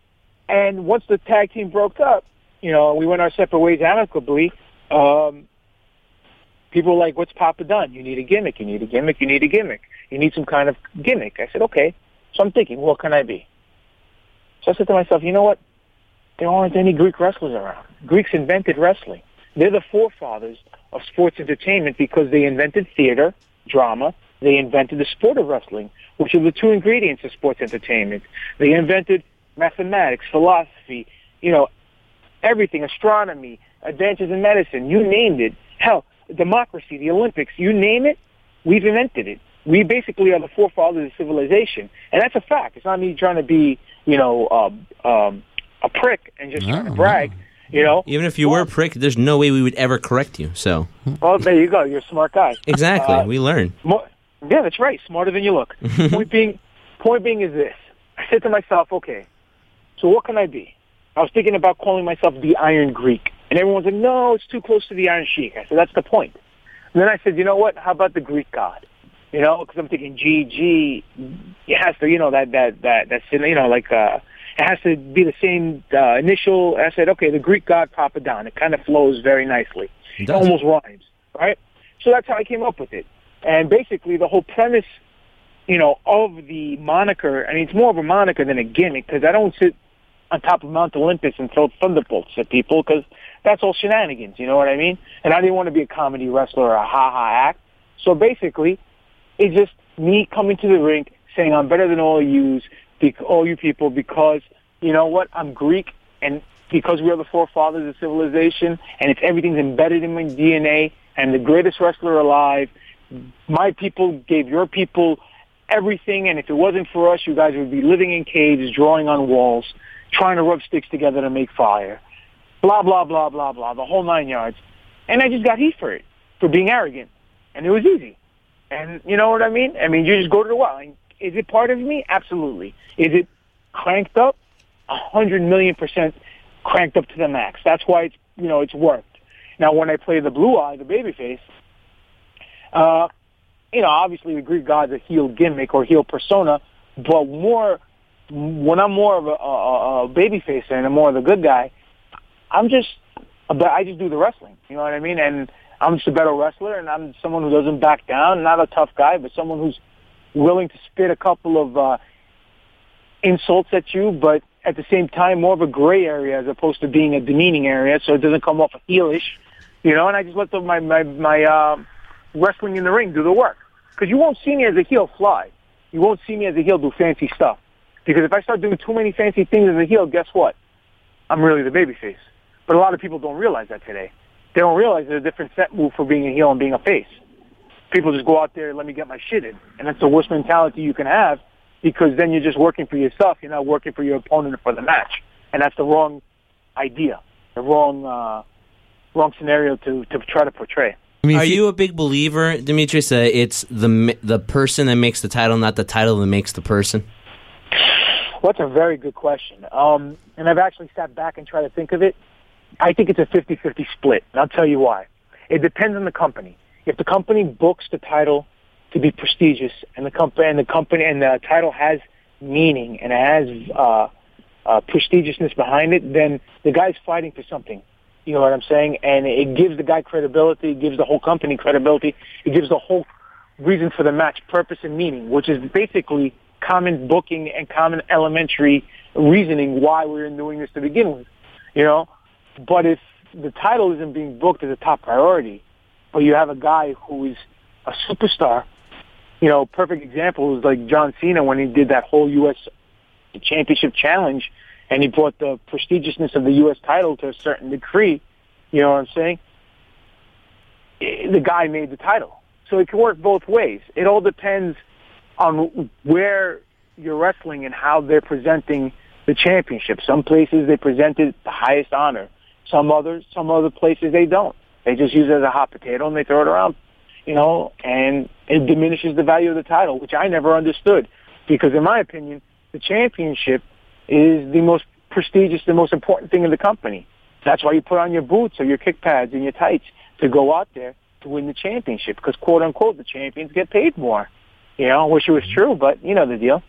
and once the tag team broke up, you know, we went our separate ways amicably. Um, people were like, what's Papa Don? You need a gimmick, you need a gimmick, you need a gimmick. You need some kind of gimmick. I said, okay. So I'm thinking, what can I be? So I said to myself, you know what? There aren't any Greek wrestlers around. Greeks invented wrestling. They're the forefathers of sports entertainment because they invented theater, drama. They invented the sport of wrestling, which are the two ingredients of sports entertainment. They invented mathematics, philosophy, you know, everything, astronomy, advances in medicine, you named it. Hell, democracy, the Olympics, you name it, we've invented it. We basically are the forefathers of civilization. And that's a fact. It's not me trying to be, you know, um, um, a prick and just no, trying to brag. No. You know? Even if you were a prick, there's no way we would ever correct you. So Well, there you go. You're a smart guy. exactly, Uh, we learn. More, yeah, that's right. Smarter than you look. point being, point being is this. I said to myself, okay, so what can I be? I was thinking about calling myself the Iron Greek. And everyone's like, no, it's too close to the Iron Sheik. I said, that's the point. And then I said, you know what? How about the Greek god? You know, because I'm thinking G, G, it has to, you know, that, that, that, that's, you know, like, uh, it has to be the same uh, initial. I said, okay, the Greek god Papadon. It kind of flows very nicely. It It does. almost rhymes, right? So that's how I came up with it. And basically, the whole premise, you know, of the moniker, I mean, it's more of a moniker than a gimmick, because I don't sit on top of Mount Olympus and throw thunderbolts at people, because that's all shenanigans, you know what I mean? And I didn't want to be a comedy wrestler or a ha-ha act. So basically, it's just me coming to the rink saying I'm better than all yous, bec- all you people, because, you know what, I'm Greek, and because we are the forefathers of civilization, and it's everything's embedded in my D N A, and the greatest wrestler alive. My people gave your people everything, and if it wasn't for us, you guys would be living in caves, drawing on walls, trying to rub sticks together to make fire. Blah, blah, blah, blah, blah, the whole nine yards. And I just got heat for it, for being arrogant. And it was easy. And you know what I mean? I mean, you just go to the well. And is it part of me? Absolutely. Is it cranked up? A hundred million percent cranked up to the max. That's why it's, you know, it's worked. Now, when I play the blue eye, the babyface, uh, you know, obviously the Greek god's a heel gimmick or heel persona, but more, when I'm more of a, a, a babyface and I'm more of the good guy, I'm just, I just do the wrestling. You know what I mean? And I'm just a better wrestler, and I'm someone who doesn't back down, not a tough guy, but someone who's willing to spit a couple of uh, insults at you, but at the same time, more of a gray area as opposed to being a demeaning area, so it doesn't come off heelish, you know, and I just let the, my, my, my uh, wrestling in the ring do the work. Because you won't see me as a heel fly. You won't see me as a heel do fancy stuff. Because if I start doing too many fancy things as a heel, guess what? I'm really the babyface. But a lot of people don't realize that today. They don't realize there's a different set move for being a heel and being a face. People just go out there and let me get my shit in. And that's the worst mentality you can have, because then you're just working for yourself. You're not working for your opponent or for the match. And that's the wrong idea, the wrong uh, wrong scenario to, to try to portray. I mean, Are you, you a big believer, Demetrius, that it's the the person that makes the title, not the title that makes the person? Well, that's a very good question. Um, and I've actually sat back and tried to think of it. I think it's a fifty-fifty split, and I'll tell you why. It depends on the company. If the company books the title to be prestigious, and the company and the company and the title has meaning and it has uh, uh, prestigiousness behind it, then the guy's fighting for something. You know what I'm saying? And it gives the guy credibility. It gives the whole company credibility. It gives the whole reason for the match purpose and meaning, which is basically common booking and common elementary reasoning why we're doing this to begin with. You know? But if the title isn't being booked as a top priority, but you have a guy who is a superstar, you know, perfect example is like John Cena when he did that whole U S Championship Challenge, and he brought the prestigiousness of the U S title to a certain degree. You know what I'm saying? The guy made the title. So it can work both ways. It all depends on where you're wrestling and how they're presenting the championship. Some places they present it the highest honor. Some others, some other places they don't. They just use it as a hot potato and they throw it around, you know, and it diminishes the value of the title, which I never understood. Because in my opinion, the championship is the most prestigious, the most important thing in the company. That's why you put on your boots or your kick pads and your tights to go out there to win the championship, because quote unquote the champions get paid more. You know, I wish it was true, but you know the deal.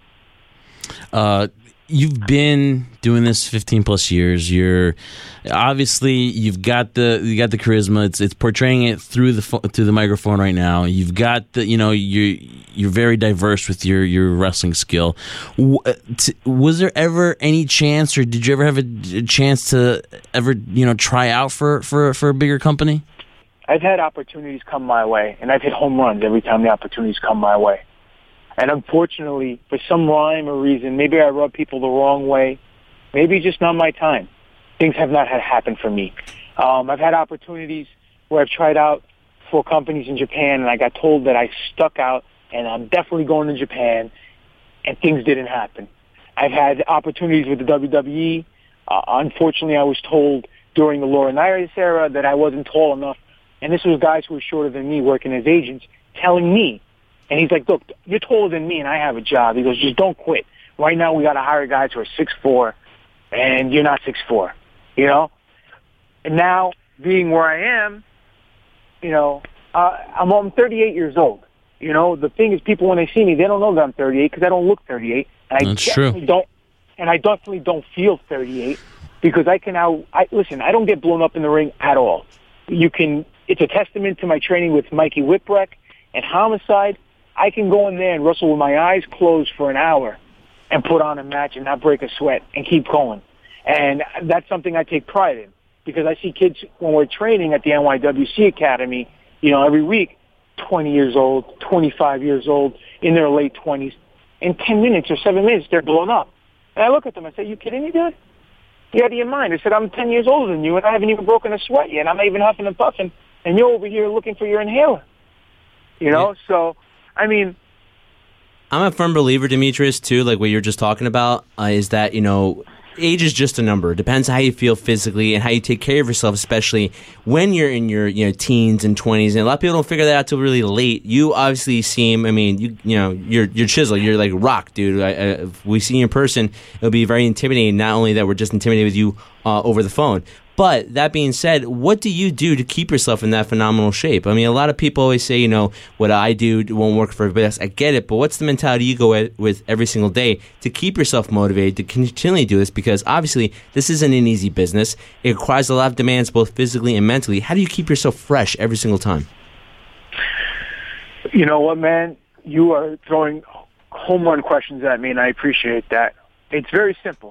Uh, you've been doing this fifteen plus years. You're obviously you've got the you got the charisma. It's it's portraying it through the through the microphone right now. You've got the you know you're you're very diverse with your your wrestling skill. Was there ever any chance, or did you ever have a chance to ever you know try out for for for a bigger company? I've had opportunities come my way, and I've hit home runs every time the opportunities come my way. And unfortunately, for some rhyme or reason, maybe I rub people the wrong way. Maybe just not my time. Things have not had happen for me. Um, I've had opportunities where I've tried out for companies in Japan, and I got told that I stuck out, and I'm definitely going to Japan, and things didn't happen. I've had opportunities with the W W E. Uh, unfortunately, I was told, during the Laurinaitis era that I wasn't tall enough. And this was guys who were shorter than me working as agents telling me. And he's like, look, you're taller than me and I have a job. He goes, just don't quit. Right now we got to hire guys who are six foot four and you're not six foot four, you know? And now, being where I am, you know, uh, I'm, I'm thirty-eight years old. You know, the thing is, people, when they see me, they don't know that I'm thirty-eight because I don't look thirty-eight. And That's I true. Don't, and I definitely don't feel thirty-eight because I can now, I, listen, I don't get blown up in the ring at all. You can, it's a testament to my training with Mikey Whipwreck and Homicide. I can go in there and wrestle with my eyes closed for an hour and put on a match and not break a sweat and keep going. And that's something I take pride in because I see kids when we're training at the N Y W C Academy, you know, every week, twenty years old, twenty-five years old, in their late twenties. In ten minutes or seven minutes, they're blown up. And I look at them and say, you kidding me, dude? You out of your mind. I said, I'm ten years older than you, and I haven't even broken a sweat yet. I'm not even huffing and puffing, and you're over here looking for your inhaler. You know? Yeah. So, I mean... I'm a firm believer, Demetrius, too, like what you're just talking about, uh, is that, you know... age is just a number. It depends on how you feel physically and how you take care of yourself, especially when you're in your you know teens and twenties. And a lot of people don't figure that out till really late. You obviously seem, I mean, you you know, you're you're chiseled. You're like rock, dude. I, I, if we see you in person, it'll be very intimidating. Not only that, we're just intimidated with you uh, over the phone. But that being said, what do you do to keep yourself in that phenomenal shape? I mean, a lot of people always say, you know, what I do won't work for everybody else. I get it, but what's the mentality you go with every single day to keep yourself motivated to continually do this? Because obviously, this isn't an easy business. It requires a lot of demands, both physically and mentally. How do you keep yourself fresh every single time? You know what, man? You are throwing home run questions at me, and I appreciate that. It's very simple.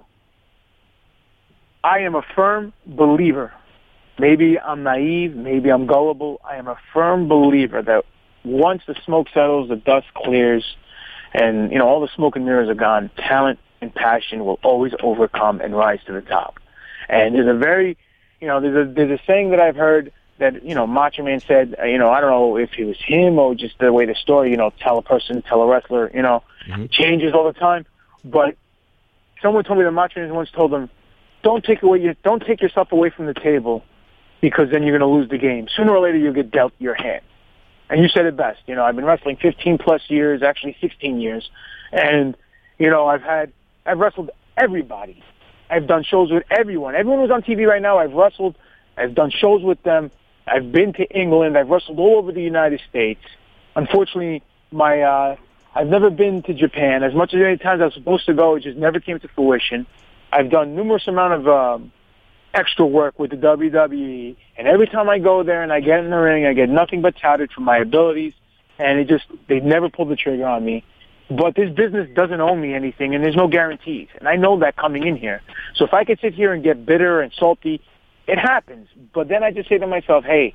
I am a firm believer. Maybe I'm naive, maybe I'm gullible. I am a firm believer that once the smoke settles, the dust clears, and you know all the smoke and mirrors are gone, talent and passion will always overcome and rise to the top. And there's a very, you know, there's a there's a saying that I've heard that you know Macho Man said, you know, I don't know if it was him or just the way the story, you know, tell a person, tell a wrestler, you know, mm-hmm. changes all the time. But someone told me that Macho Man once told them, Don't take away your, don't take yourself away from the table because then you're going to lose the game. Sooner or later, you'll get dealt your hand. And you said it best. You know, I've been wrestling fifteen plus years, actually sixteen years. And, you know, I've had, I've wrestled everybody. I've done shows with everyone. Everyone who's on T V right now, I've wrestled. I've done shows with them. I've been to England. I've wrestled all over the United States. Unfortunately, my, uh, I've never been to Japan. As much as many times I was supposed to go, it just never came to fruition. I've done numerous amount of um, extra work with the W W E, and every time I go there and I get in the ring, I get nothing but touted for my abilities, and it just they never pulled the trigger on me. But this business doesn't owe me anything, and there's no guarantees, and I know that coming in here. So if I could sit here and get bitter and salty, it happens. But then I just say to myself, hey,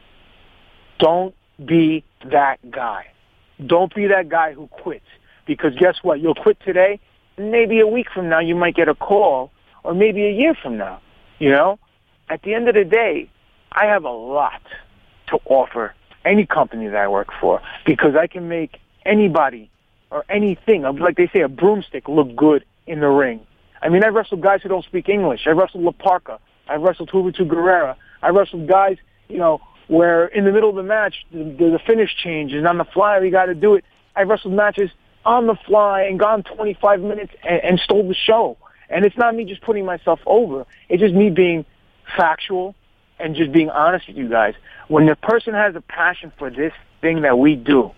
don't be that guy. Don't be that guy who quits, because guess what? You'll quit today. Maybe a week from now you might get a call, or maybe a year from now, you know? At the end of the day, I have a lot to offer any company that I work for because I can make anybody or anything, like they say, a broomstick look good in the ring. I mean, I've wrestled guys who don't speak English. I've wrestled La Parka. I've wrestled Juventud Guerrera. I've wrestled guys, you know, where in the middle of the match, the, the finish changes, and on the fly, we got to do it. I've wrestled matches on the fly and gone twenty-five minutes and, and stole the show. And it's not me just putting myself over. It's just me being factual and just being honest with you guys. When the person has a passion for this thing that we do,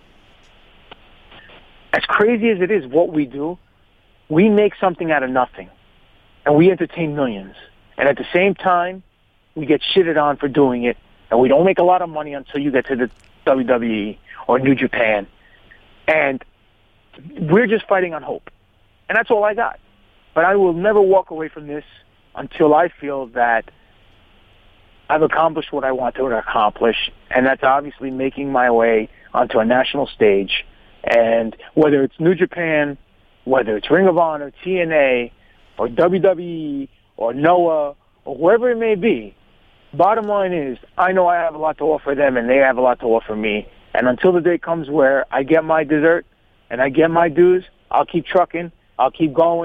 as crazy as it is what we do, we make something out of nothing. And we entertain millions. And at the same time, we get shitted on for doing it. And we don't make a lot of money until you get to the W W E or New Japan. And we're just fighting on hope. And that's all I got. But I will never walk away from this until I feel that I've accomplished what I want to accomplish. And that's obviously making my way onto a national stage. And whether it's New Japan, whether it's Ring of Honor, T N A, or W W E, or Noah, or whoever it may be, bottom line is, I know I have a lot to offer them and they have a lot to offer me. And until the day comes where I get my dessert, and I get my dues, I'll keep trucking, I'll keep going,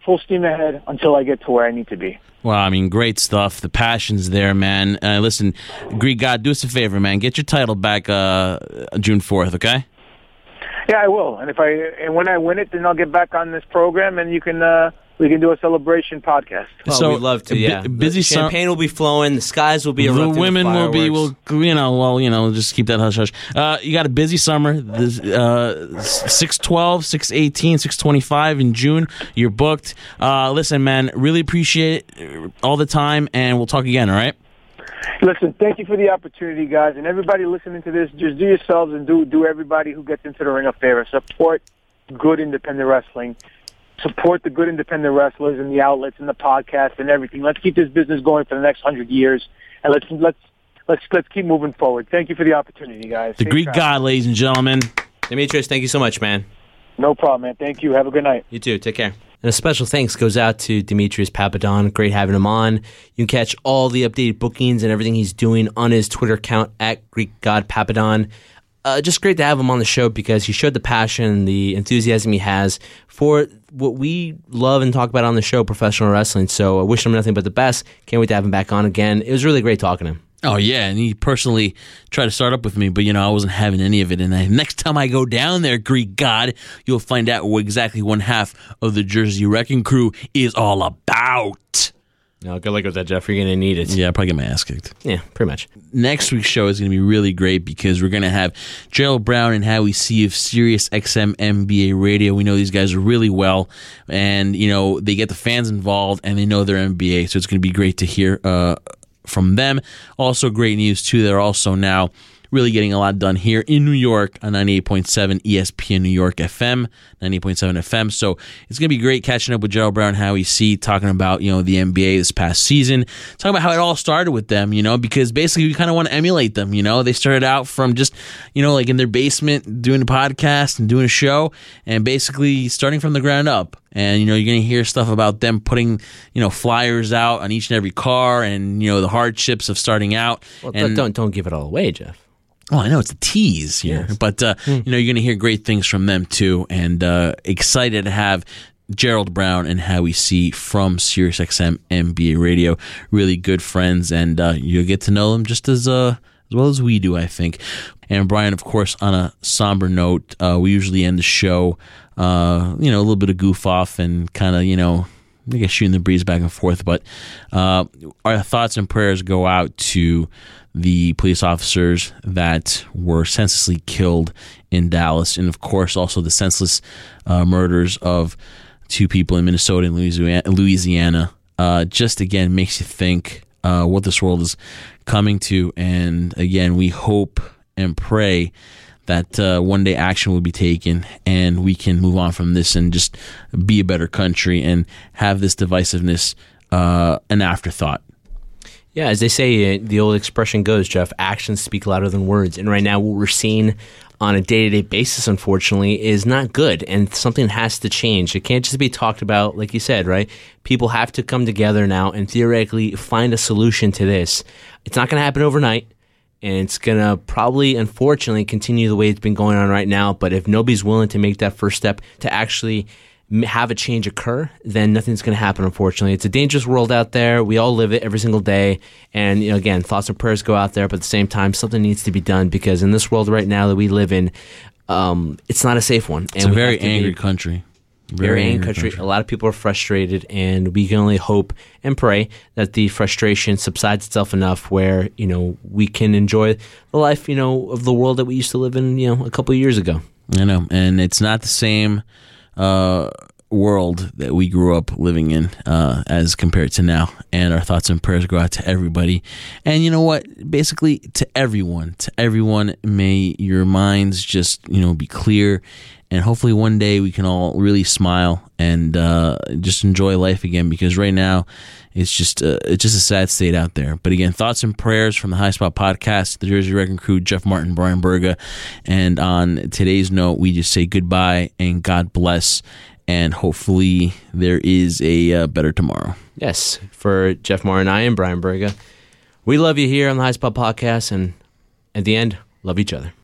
full steam ahead until I get to where I need to be. Well, I mean, great stuff. The passion's there, man. Uh, listen, Greek God, do us a favor, man. Get your title back uh, June fourth, okay? Yeah, I will. And if I and when I win it, then I'll get back on this program, and you can uh, we can do a celebration podcast. Oh, So, we'd love to. Yeah, bu- busy the sum- champagne will be flowing. The skies will be The erupting with women will be, fireworks. will you know, well, you know, just keep that hush hush. Uh, you got a busy summer. This, uh, six twelve, six eighteen, six twenty-five in June. You're booked. Uh, listen, man, really appreciate it all the time, and we'll talk again, all right? Listen, thank you for the opportunity, guys, and everybody listening to this. Just do yourselves and do do everybody who gets into the ring a favor. Support good independent wrestling. Support the good independent wrestlers and the outlets and the podcast and everything. Let's keep this business going for the next hundred years, and let's let's let's let's keep moving forward. Thank you for the opportunity, guys. The Safe Greek travel. God, ladies and gentlemen. Demetrius, thank you so much, man. No problem, man. Thank you. Have a good night. You too. Take care. And a special thanks goes out to Demetrius Papadon. Great having him on. You can catch all the updated bookings and everything he's doing on his Twitter account at Greek God Papadon. Uh, just great to have him on the show because he showed the passion, the enthusiasm he has for what we love and talk about on the show, professional wrestling. So I wish him nothing but the best. Can't wait to have him back on again. It was really great talking to him. Oh, yeah, and he personally tried to start up with me, but, you know, I wasn't having any of it. And I, next time I go down there, Greek God, you'll find out what exactly one half of the Jersey Wrecking Crew is all about. No, good luck with that, Jeff. You're going to need it. Yeah, I'll probably get my ass kicked. Yeah, pretty much. Next week's show is going to be really great because we're going to have Gerald Brown and Howie C of Sirius X M N B A Radio. We know these guys are really well, and, you know, they get the fans involved, and they know their N B A, so it's going to be great to hear uh from them. Also great news too, they're also now really getting a lot done here in New York on ninety-eight point seven E S P N New York F M, ninety-eight point seven F M. So it's going to be great catching up with Gerald Brown and Howie C, talking about, you know, the N B A this past season, talking about how it all started with them, you know, because basically we kind of want to emulate them, you know. They started out from just, you know, like in their basement doing a podcast and doing a show and basically starting from the ground up. And, you know, you're going to hear stuff about them putting, you know, flyers out on each and every car and, you know, the hardships of starting out. Well, and, don't don't give it all away, Jeff. Oh, I know it's a tease here, Yes. but uh, Mm. you know, you're going to hear great things from them too, and uh, excited to have Gerald Brown and Howie C from Sirius X M N B A Radio. Really good friends, and uh, you'll get to know them just as uh, as well as we do, I think. And Brian, of course, on a somber note, uh, we usually end the show, uh, you know, a little bit of goof off and kind of, you know, I guess shooting the breeze back and forth, but uh, our thoughts and prayers go out to the police officers that were senselessly killed in Dallas, and of course also the senseless uh, murders of two people in Minnesota and Louisiana. Louisiana. Uh, just again makes you think uh, what this world is coming to, and again we hope and pray that uh, one day action will be taken and we can move on from this and just be a better country and have this divisiveness uh, an afterthought. Yeah, as they say, uh, the old expression goes, Jeff, actions speak louder than words. And right now what we're seeing on a day-to-day basis, unfortunately, is not good. And something has to change. It can't just be talked about, like you said, right? People have to come together now and theoretically find a solution to this. It's not going to happen overnight. And it's going to probably, unfortunately, continue the way it's been going on right now. But if nobody's willing to make that first step to actually have a change occur, then nothing's going to happen, unfortunately. It's a dangerous world out there. We all live it every single day. And, you know, again, thoughts and prayers go out there. But at the same time, something needs to be done because in this world right now that we live in, um, it's not a safe one. It's and a we very have to angry be, country. Very angry country. A lot of people are frustrated, and we can only hope and pray that the frustration subsides itself enough where, you know, we can enjoy the life, you know, of the world that we used to live in, you know, a couple of years ago. I know, and it's not the same uh, world that we grew up living in uh, as compared to now. And our thoughts and prayers go out to everybody. And you know what? Basically, to everyone, to everyone, may your minds just, you know, be clear. And hopefully one day we can all really smile and uh, just enjoy life again. Because right now, it's just uh, it's just a sad state out there. But again, thoughts and prayers from the High Spot Podcast, the Jersey Wrecking Crew, Jeff Martin, Brian Berga. And on today's note, we just say goodbye and God bless. And hopefully there is a uh, better tomorrow. Yes, for Jeff Martin, I am Brian Berga. We love you here on the High Spot Podcast. And at the end, love each other.